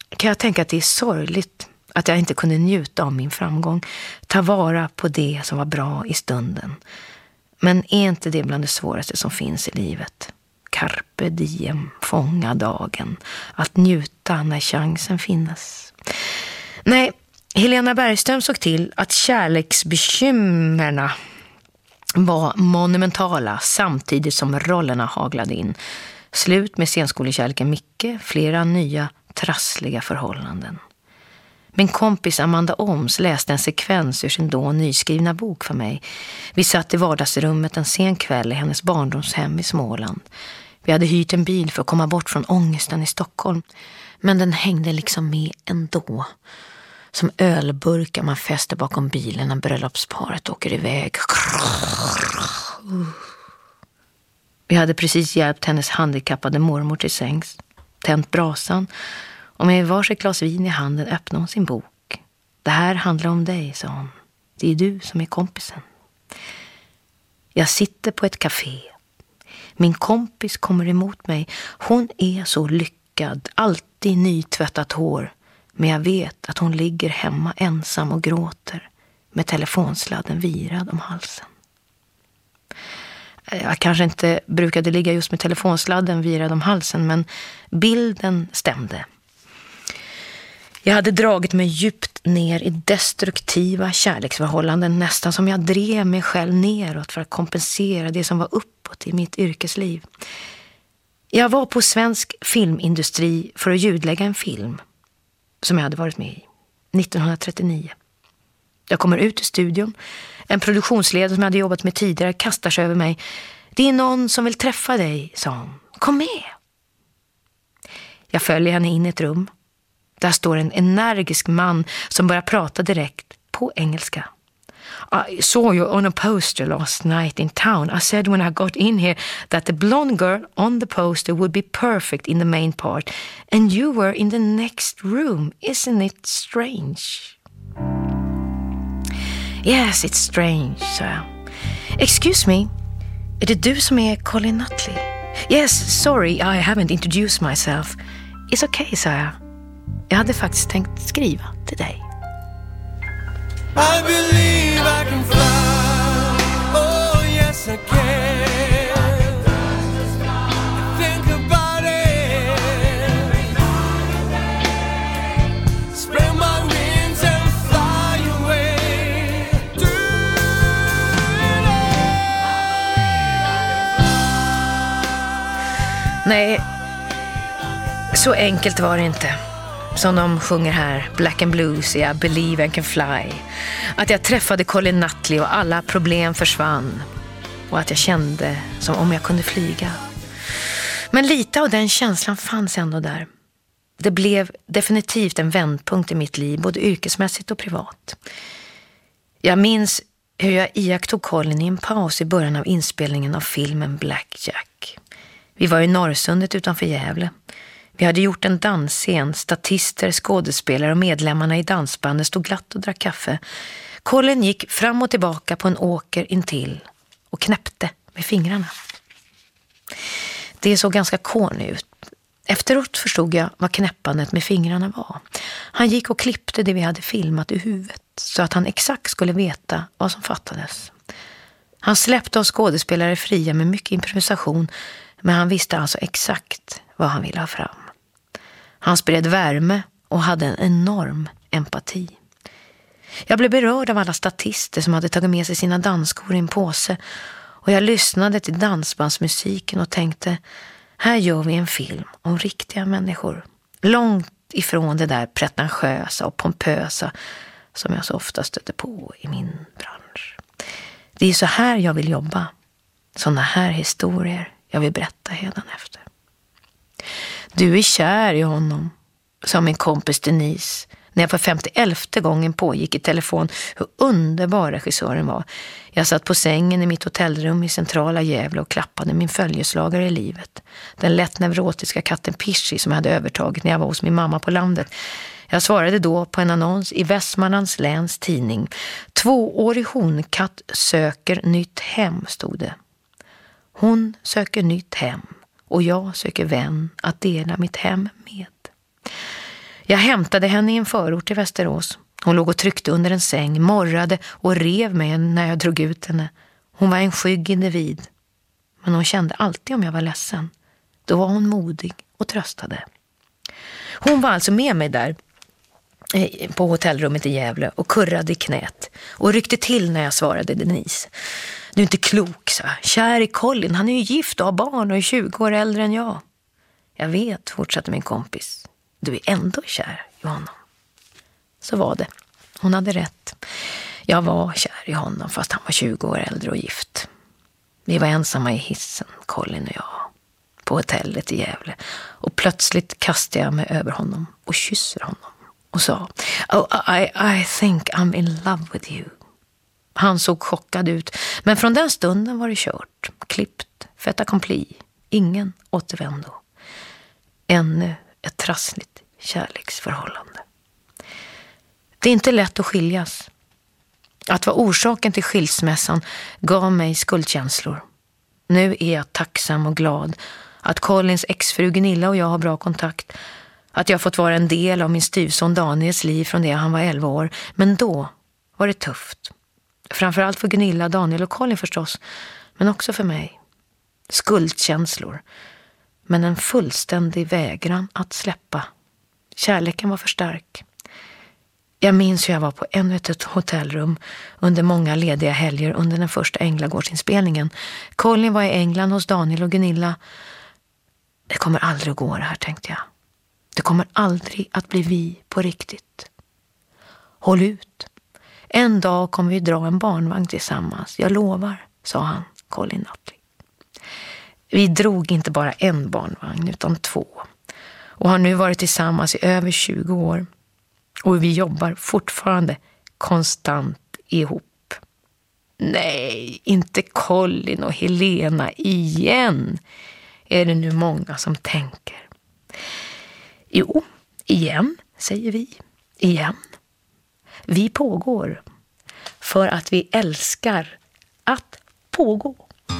kan jag tänka att det är sorgligt att jag inte kunde njuta av min framgång, ta vara på det som var bra i stunden. Men är inte det bland det svåraste som finns i livet? Carpe diem, fånga dagen, att njuta när chansen finns. Nej, Helena Bergström såg till att kärleksbekymmerna var monumentala samtidigt som rollerna haglade in. Slut med senskolekärleken Micke, flera nya trassliga förhållanden. Min kompis Amanda Oms läste en sekvens ur sin då nyskrivna bok för mig. Vi satt i vardagsrummet en sen kväll i hennes barndomshem i Småland. Vi hade hyrt en bil för att komma bort från ångesten i Stockholm. Men den hängde liksom med ändå. Som ölburkar man fäster bakom bilen när bröllopsparet åker iväg. Vi hade precis hjälpt hennes handikappade mormor till sängs, tänt brasan och med varsitt glas vin i handen öppnade hon sin bok. Det här handlar om dig, sa hon. Det är du som är kompisen. Jag sitter på ett café. Min kompis kommer emot mig. Hon är så lyckad, alltid nytvättat hår. Men jag vet att hon ligger hemma ensam och gråter med telefonsladden virad om halsen. Jag kanske inte brukade ligga just med telefonsladden virad om halsen, men bilden stämde. Jag hade dragit mig djupt ner i destruktiva kärleksförhållanden, nästan som jag drev mig själv neråt för att kompensera det som var uppåt i mitt yrkesliv. Jag var på svensk filmindustri för att ljudlägga en film som jag hade varit med i 1939. Jag kommer ut i studion. En produktionsledare som jag hade jobbat med tidigare kastar sig över mig. Det är någon som vill träffa dig, sa hon. Kom med. Jag följer henne in i ett rum. Där står en energisk man som börjar prata direkt på engelska. I saw you on a poster last night in town. I said when I got in here that the blonde girl on the poster would be perfect in the main part. And you were in the next room. Isn't it strange? Yes, it's strange, sa jag. Excuse me, är det du som är Colin Nutley? Yes, sorry, I haven't introduced myself. It's okay, sa jag. Jag hade faktiskt tänkt skriva till dig. I believe I can fly. Oh, yes, I can. Think about it. Spread my wings and fly away. Nej, så enkelt var det inte. Som de sjunger här, Black and Blues, I believe I can fly. Att jag träffade Colin Nutley och alla problem försvann. Och att jag kände som om jag kunde flyga. Men lite av den känslan fanns ändå där. Det blev definitivt en vändpunkt i mitt liv, både yrkesmässigt och privat. Jag minns hur jag iakttog Colin i en paus i början av inspelningen av filmen Blackjack. Vi var i Norrsundet utanför Gävle. Vi hade gjort en dansscen, statister, skådespelare och medlemmarna i dansbandet stod glatt och drack kaffe. Colin gick fram och tillbaka på en åker intill och knäppte med fingrarna. Det såg ganska corny ut. Efteråt förstod jag vad knäppandet med fingrarna var. Han gick och klippte det vi hade filmat i huvudet så att han exakt skulle veta vad som fattades. Han släppte oss skådespelare fria med mycket improvisation, men han visste alltså exakt vad han ville ha fram. Han spred värme och hade en enorm empati. Jag blev berörd av alla statister som hade tagit med sig sina dansskor i en påse och jag lyssnade till dansbandsmusiken och tänkte, här gör vi en film om riktiga människor. Långt ifrån det där pretentiösa och pompösa som jag så ofta stöter på i min bransch. Det är så här jag vill jobba. Såna här historier jag vill berätta hädanefter. Du är kär i honom, sa min kompis Denise, när jag för 51:e gången pågick i telefon hur underbar regissören var. Jag satt på sängen i mitt hotellrum i centrala Gävle och klappade min följeslagare i livet. Den lätt neurotiska katten Pischi som jag hade övertagit när jag var hos min mamma på landet. Jag svarade då på en annons i Västmanlands läns tidning. 2-årig honkatt söker nytt hem, stod det. Hon söker nytt hem och jag söker vän att dela mitt hem med. Jag hämtade henne i en förort i Västerås. Hon låg och tryckte under en säng, morrade och rev mig när jag drog ut henne. Hon var en skygg individ. Men hon kände alltid om jag var ledsen. Då var hon modig och tröstade. Hon var alltså med mig där på hotellrummet i Gävle och kurrade i knät och ryckte till när jag svarade Denise. Du är inte klok, så. Kär i Colin, han är ju gift och har barn och är 20 år äldre än jag. Jag vet, fortsatte min kompis. Du är ändå kär i honom. Så var det. Hon hade rätt. Jag var kär i honom fast han var 20 år äldre och gift. Vi var ensamma i hissen, Colin och jag, på hotellet i Gävle. Och plötsligt kastade jag mig över honom och kysser honom. Och sa, oh, I think I'm in love with you. Han såg chockad ut. Men från den stunden var det kört. Klippt, fait accompli. Ingen återvändo. Ännu ett trassligt kärleksförhållande. Det är inte lätt att skiljas. Att vara orsaken till skilsmässan gav mig skuldkänslor. Nu är jag tacksam och glad att Colins exfru Gunilla och jag har bra kontakt. Att jag fått vara en del av min styvson Daniels liv från det han var 11 år. Men då var det tufft. Framförallt för Gunilla, Daniel och Colin förstås. Men också för mig. Skuldkänslor. Men en fullständig vägran att släppa. Kärleken var för stark. Jag minns hur jag var på ännu ett hotellrum under många lediga helger under den första Änglagårdsinspelningen. Colin var i England hos Daniel och Gunilla. Det kommer aldrig att gå det här, tänkte jag. Det kommer aldrig att bli vi på riktigt. Håll ut. En dag kommer vi dra en barnvagn tillsammans. Jag lovar, sa han, Colin Nutley. Vi drog inte bara en barnvagn utan 2. Och har nu varit tillsammans i över 20 år. Och vi jobbar fortfarande konstant ihop. Nej, inte Colin och Helena igen, är det nu många som tänker. Jo, igen, säger vi. Igen. Vi pågår för att vi älskar att pågå.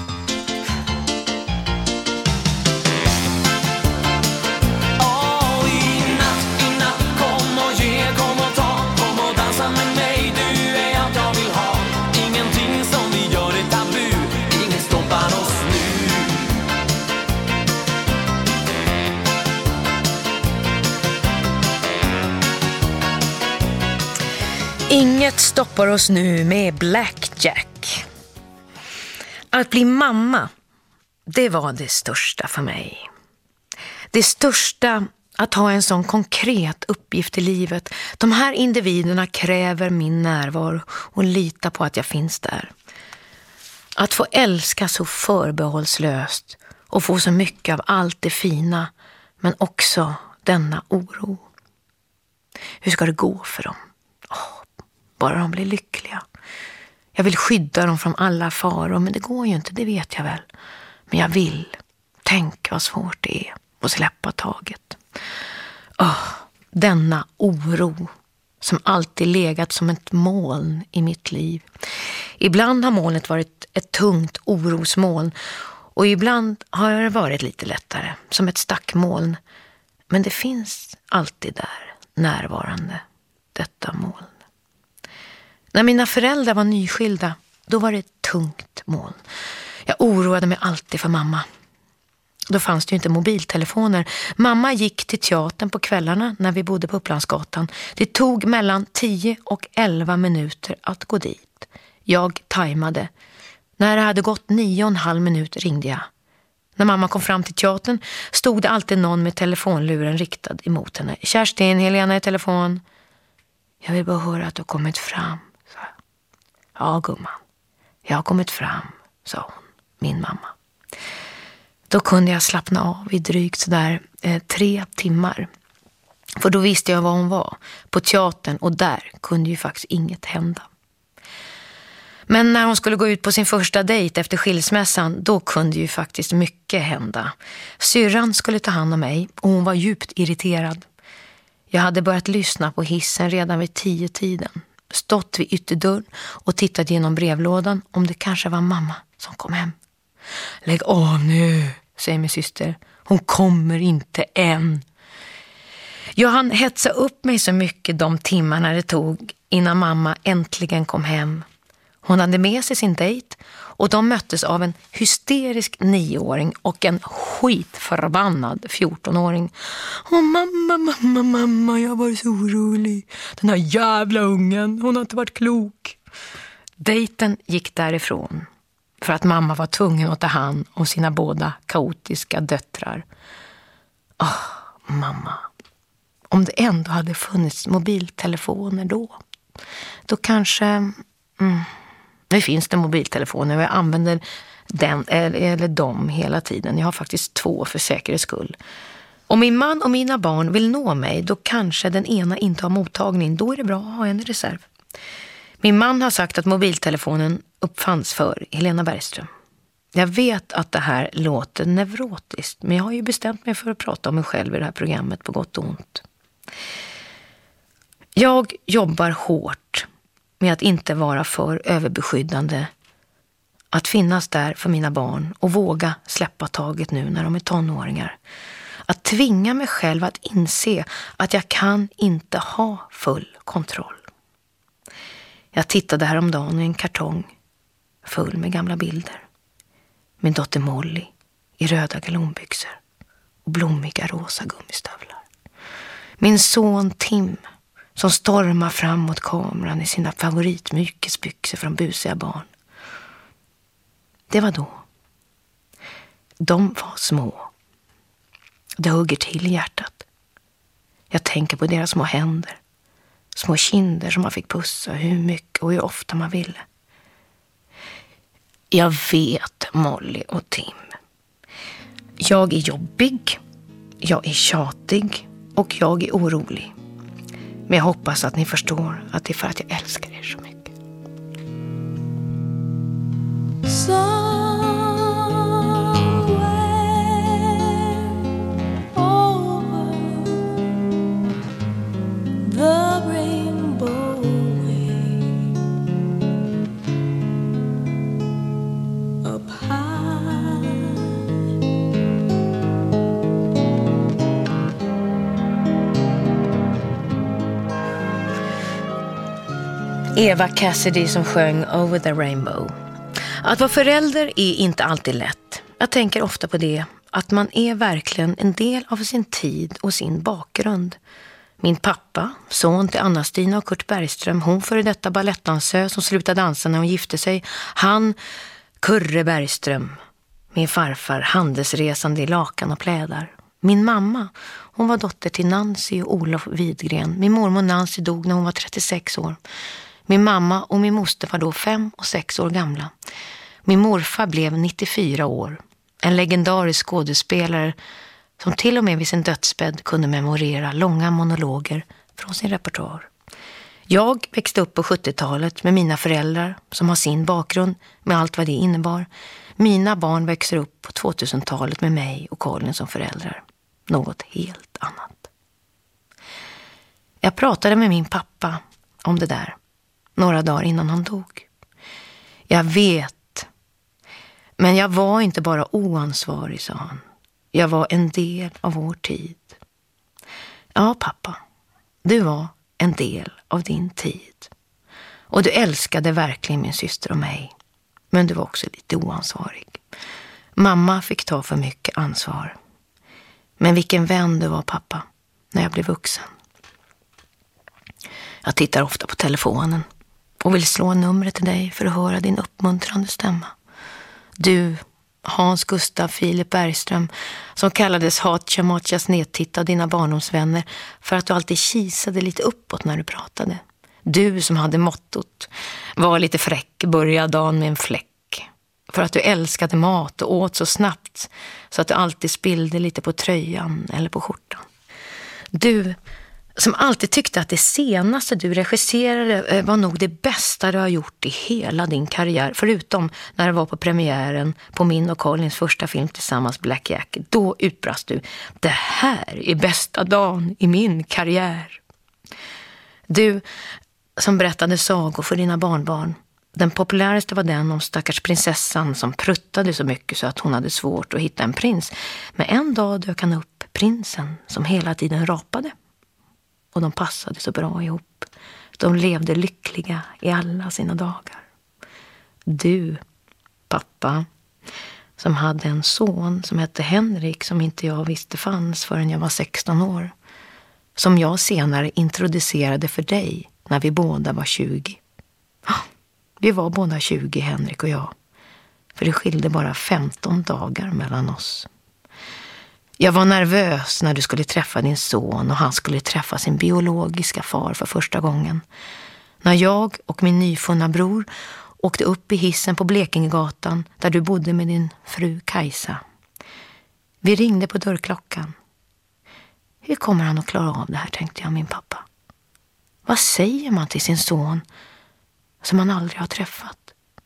Inget stoppar oss nu med Blackjack. Att bli mamma, det var det största för mig. Det största att ha en sån konkret uppgift i livet. De här individerna kräver min närvaro och lita på att jag finns där. Att få älska så förbehållslöst och få så mycket av allt det fina, men också denna oro. Hur ska det gå för dem? Bara de blir lyckliga. Jag vill skydda dem från alla faror, men det går ju inte, det vet jag väl. Men jag vill. Tänk vad svårt det är att släppa taget. Denna oro som alltid legat som ett moln i mitt liv. Ibland har molnet varit ett tungt orosmoln och ibland har det varit lite lättare, som ett stackmoln. Men det finns alltid där, närvarande, detta moln. När mina föräldrar var nyskilda, då var det ett tungt moln. Jag oroade mig alltid för mamma. Då fanns det ju inte mobiltelefoner. Mamma gick till teatern på kvällarna när vi bodde på Upplandsgatan. Det tog mellan 10 och 11 minuter att gå dit. Jag tajmade. När det hade gått 9,5 minuter ringde jag. När mamma kom fram till teatern stod det alltid någon med telefonluren riktad emot henne. Kerstin, Helena i telefon. Jag vill bara höra att du har kommit fram, sa jag. Ja, gumman. Jag har kommit fram, sa hon, min mamma. Då kunde jag slappna av i drygt sådär 3 timmar. För då visste jag var hon var, på teatern, och där kunde ju faktiskt inget hända. Men när hon skulle gå ut på sin första dejt efter skilsmässan, då kunde ju faktiskt mycket hända. Syrran skulle ta hand om mig och hon var djupt irriterad. Jag hade börjat lyssna på hissen redan vid 10-tiden. Stått vid ytterdörren och tittat genom brevlådan om det kanske var mamma som kom hem. Lägg av nu, säger min syster. Hon kommer inte än. Jag hann hetsa upp mig så mycket de timmarna det tog innan mamma äntligen kom hem. Hon hade med sig sin dejt och de möttes av en hysterisk 9-åring och en skitförbannad 14-åring. Åh mamma, jag var så orolig. Den här jävla ungen, hon har inte varit klok. Dejten gick därifrån för att mamma var tvungen att ta hand om sina båda kaotiska döttrar. Mamma. Om det ändå hade funnits mobiltelefoner då kanske... Nu finns det mobiltelefoner och jag använder den eller dem hela tiden. Jag har faktiskt 2 för säkerhets skull. Om min man och mina barn vill nå mig, då kanske den ena inte har mottagning. Då är det bra att ha en reserv. Min man har sagt att mobiltelefonen uppfanns för Helena Bergström. Jag vet att det här låter neurotiskt, men jag har ju bestämt mig för att prata om mig själv i det här programmet på gott och ont. Jag jobbar hårt med att inte vara för överbeskyddande, att finnas där för mina barn och våga släppa taget nu när de är tonåringar. Att tvinga mig själv att inse att jag kan inte ha full kontroll. Jag tittade häromdagen i en kartong full med gamla bilder. Min dotter Molly i röda galonbyxor och blommiga rosa gummistövlar. Min son Tim som stormar fram mot kameran i sina favoritmykesbyxor från busiga barn. Det var då. De var små. Det hugger till i hjärtat. Jag tänker på deras små händer. Små kinder som man fick pussa hur mycket och hur ofta man ville. Jag vet, Molly och Tim. Jag är jobbig, jag är tjatig och jag är orolig. Men jag hoppas att ni förstår att det är för att jag älskar er så mycket. Eva Cassidy som sjöng Over the Rainbow. Att vara förälder är inte alltid lätt. Jag tänker ofta på det, att man är verkligen en del av sin tid och sin bakgrund. Min pappa, son till Anna-Stina och Kurt Bergström, hon före detta ballettdansös som slutade dansa när hon gifte sig. Han, Kurre Bergström, min farfar, handelsresande i lakan och plädar. Min mamma, hon var dotter till Nancy och Olof Widgren. Min mormor Nancy dog när hon var 36 år. Min mamma och min moster var då 5 och 6 år gamla. Min morfar blev 94 år. En legendarisk skådespelare som till och med vid sin dödsbädd kunde memorera långa monologer från sin repertoar. Jag växte upp på 70-talet med mina föräldrar som har sin bakgrund med allt vad det innebar. Mina barn växer upp på 2000-talet med mig och Colin som föräldrar. Något helt annat. Jag pratade med min pappa om det där några dagar innan han dog. Jag vet, men jag var inte bara oansvarig, sa han. Jag var en del av vår tid. Ja, pappa, du var en del av din tid. Och du älskade verkligen min syster och mig. Men du var också lite oansvarig. Mamma fick ta för mycket ansvar. Men vilken vän du var, pappa, när jag blev vuxen. Jag tittar ofta på telefonen och vill slå numret till dig för att höra din uppmuntrande stämma. Du, Hans Gustav Filip Bergström, som kallades Hatja Matjas nedtitta av dina barndomsvänner för att du alltid kisade lite uppåt när du pratade. Du som hade mottot, var lite fräck, börja dagen med en fläck. För att du älskade mat och åt så snabbt så att du alltid spillde lite på tröjan eller på skjortan. Du som alltid tyckte att det senaste du regisserade var nog det bästa du har gjort i hela din karriär. Förutom när det var på premiären på min och Colins första film tillsammans, Black Jack. Då utbrast du, det här är bästa dagen i min karriär. Du som berättade sagor för dina barnbarn. Den populäraste var den om stackars prinsessan som pruttade så mycket så att hon hade svårt att hitta en prins. Men en dag dök han upp, prinsen som hela tiden rapade. och de passade så bra ihop. De levde lyckliga i alla sina dagar. Du, pappa, som hade en son som hette Henrik som inte jag visste fanns förrän jag var 16 år. Som jag senare introducerade för dig när vi båda var 20. Vi var båda 20, Henrik och jag. För det skilde bara 15 dagar mellan oss. Jag var nervös när du skulle träffa din son och han skulle träffa sin biologiska far för första gången. När jag och min nyfunna bror åkte upp i hissen på Blekingegatan där du bodde med din fru Kajsa. Vi ringde på dörrklockan. Hur kommer han att klara av det här, tänkte jag, min pappa. Vad säger man till sin son som man aldrig har träffat?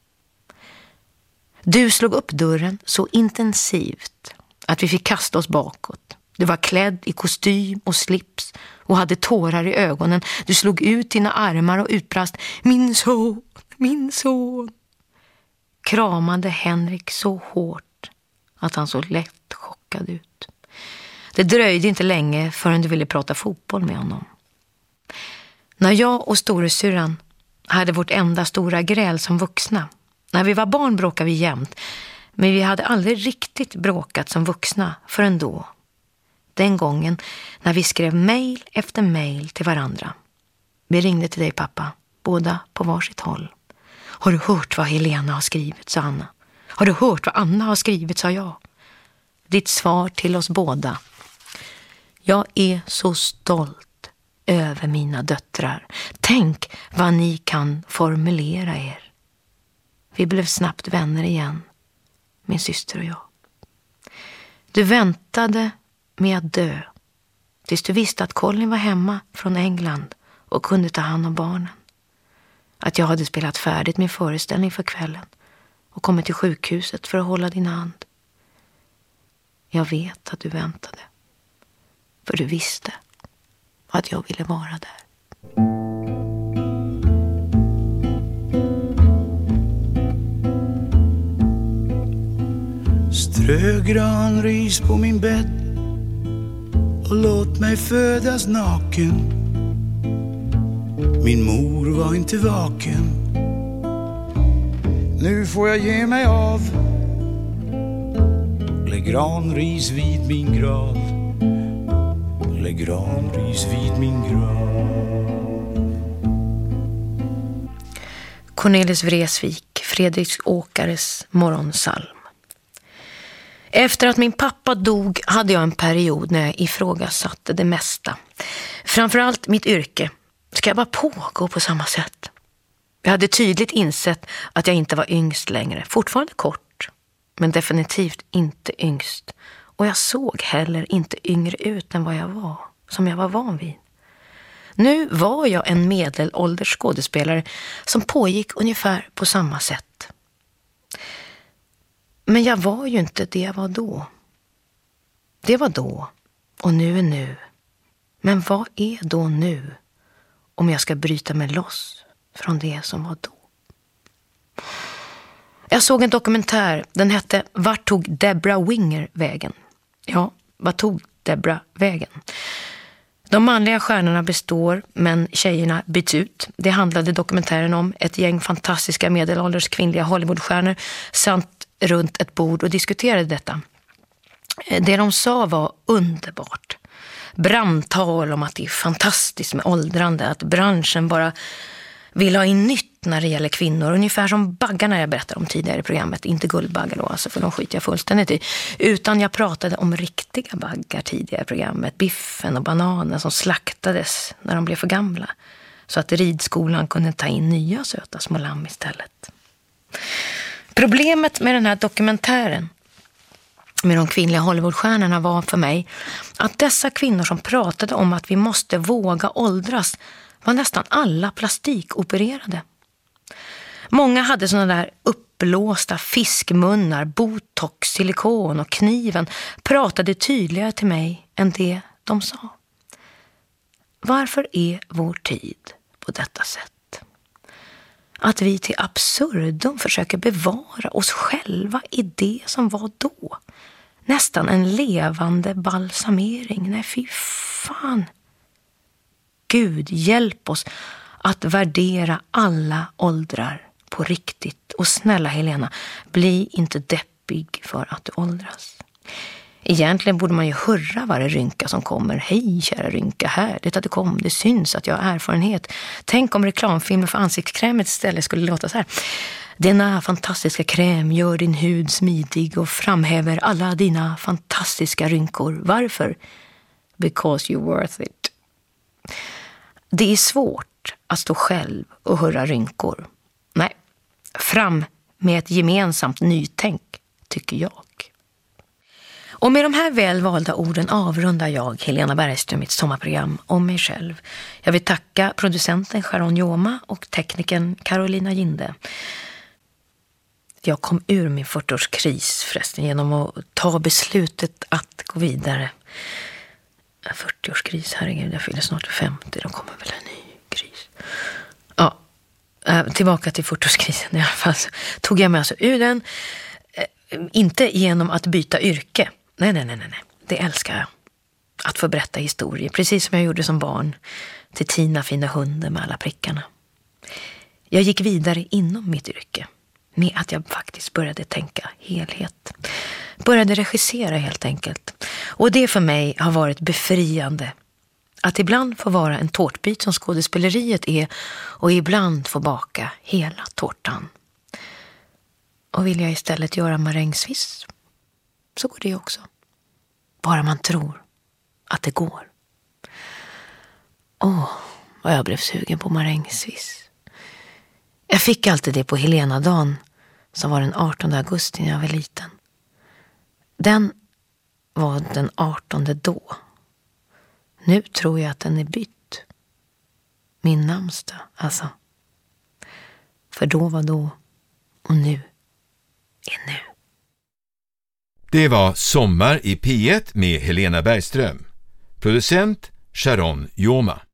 Du slog upp dörren så intensivt att vi fick kasta oss bakåt. Du var klädd i kostym och slips och hade tårar i ögonen. Du slog ut dina armar och utbrast: min son, min son. Kramade Henrik så hårt att han så lätt chockad ut. Det dröjde inte länge förrän du ville prata fotboll med honom. När jag och storasyrran hade vårt enda stora gräl som vuxna. När vi var barn bråkade vi jämt, men vi hade aldrig riktigt bråkat som vuxna förrän då. Den gången när vi skrev mejl efter mejl till varandra. Vi ringde till dig, pappa, båda på varsitt håll. Har du hört vad Helena har skrivit, sa Anna. Har du hört vad Anna har skrivit, sa jag. Ditt svar till oss båda: jag är så stolt över mina döttrar. Tänk vad ni kan formulera er. Vi blev snabbt vänner igen, min syster och jag. Du väntade med att dö tills du visste att Colin var hemma från England och kunde ta hand om barnen. Att jag hade spelat färdigt min föreställning för kvällen och kommit till sjukhuset för att hålla din hand. Jag vet att du väntade, för du visste att jag ville vara där. Strö granris på min bädd och låt mig födas naken. Min mor var inte vaken. Nu får jag ge mig av. Lägg granris vid min grav. Lägg granris vid min grav. Cornelis Vreeswijk, Fredrik Åkares morgonsalm. Efter att min pappa dog hade jag en period när jag ifrågasatte det mesta. Framförallt mitt yrke. Ska jag bara pågå på samma sätt? Jag hade tydligt insett att jag inte var yngst längre. Fortfarande kort, men definitivt inte yngst. Och jag såg heller inte yngre ut än vad jag var, som jag var van vid. Nu var jag en medelålders skådespelare som pågick ungefär på samma sätt. Men jag var ju inte det jag var då. Det var då och nu är nu. Men vad är då nu om jag ska bryta mig loss från det som var då? Jag såg en dokumentär, den hette Vart tog Deborah Winger vägen? Ja, vart tog Deborah vägen? De manliga stjärnorna består, men tjejerna byts ut. Det handlade dokumentären om ett gäng fantastiska medelålders kvinnliga Hollywoodstjärnor samt runt ett bord och diskuterade detta. Det de sa var underbart. Brandtal om att det är fantastiskt med åldrande, att branschen bara vill ha in nytt när det gäller kvinnor. Ungefär som baggarna jag berättade om tidigare i programmet. Inte guldbaggar då, alltså, för de skiter jag fullständigt i. Utan jag pratade om riktiga baggar tidigare i programmet. Biffen och bananen som slaktades när de blev för gamla. Så att ridskolan kunde ta in nya söta små lamm istället. Problemet med den här dokumentären med de kvinnliga Hollywoodstjärnorna var för mig att dessa kvinnor som pratade om att vi måste våga åldras var nästan alla plastikopererade. Många hade såna där uppblåsta fiskmunnar, botox, silikon och kniven pratade tydligare till mig än det de sa. Varför är vår tid på detta sätt? Att vi till absurdum försöker bevara oss själva i det som var då. Nästan en levande balsamering. Nej, fy fan. Gud, hjälp oss att värdera alla åldrar på riktigt. Och snälla Helena, bli inte deppig för att du åldras. Egentligen borde man ju hurra varje rynka som kommer. Hej kära rynka, härligt att du kom. Det syns att jag har erfarenhet. Tänk om reklamfilmer för ansiktskrämet istället skulle låta så här. Denna fantastiska kräm gör din hud smidig och framhäver alla dina fantastiska rynkor. Varför? Because you're worth it. Det är svårt att stå själv och hurra rynkor. Nej, fram med ett gemensamt nytänk, tycker jag. Och med de här välvalda orden avrundar jag, Helena Bergström, mitt sommarprogram om mig själv. Jag vill tacka producenten Sharon Joma och teknikern Carolina Ginde. Jag kom ur min 40-årskris förresten genom att ta beslutet att gå vidare. 40-årskris, herregud, jag fyller snart 50, då kommer väl en ny kris. Ja, tillbaka till 40-årskrisen i alla fall. Så tog jag mig alltså ur den, inte genom att byta yrke. Nej. Det älskar jag. Att få berätta historier, precis som jag gjorde som barn till Tina fina hunden med alla prickarna. Jag gick vidare inom mitt yrke med att jag faktiskt började tänka helhet. Började regissera helt enkelt. Och det för mig har varit befriande. Att ibland få vara en tårtbit som skådespeleriet är och ibland få baka hela tårtan. Och vill jag istället göra marängsviss så går det också. Bara man tror att det går. Vad jag blev sugen på marängsviss. Jag fick alltid det på Helena-dagen som var den 18 augusti när jag var liten. Den var den 18 då. Nu tror jag att den är bytt. Min namnsdag, alltså. För då var då och nu är nu. Det var Sommar i P1 med Helena Bergström. Producent Sharon Joma.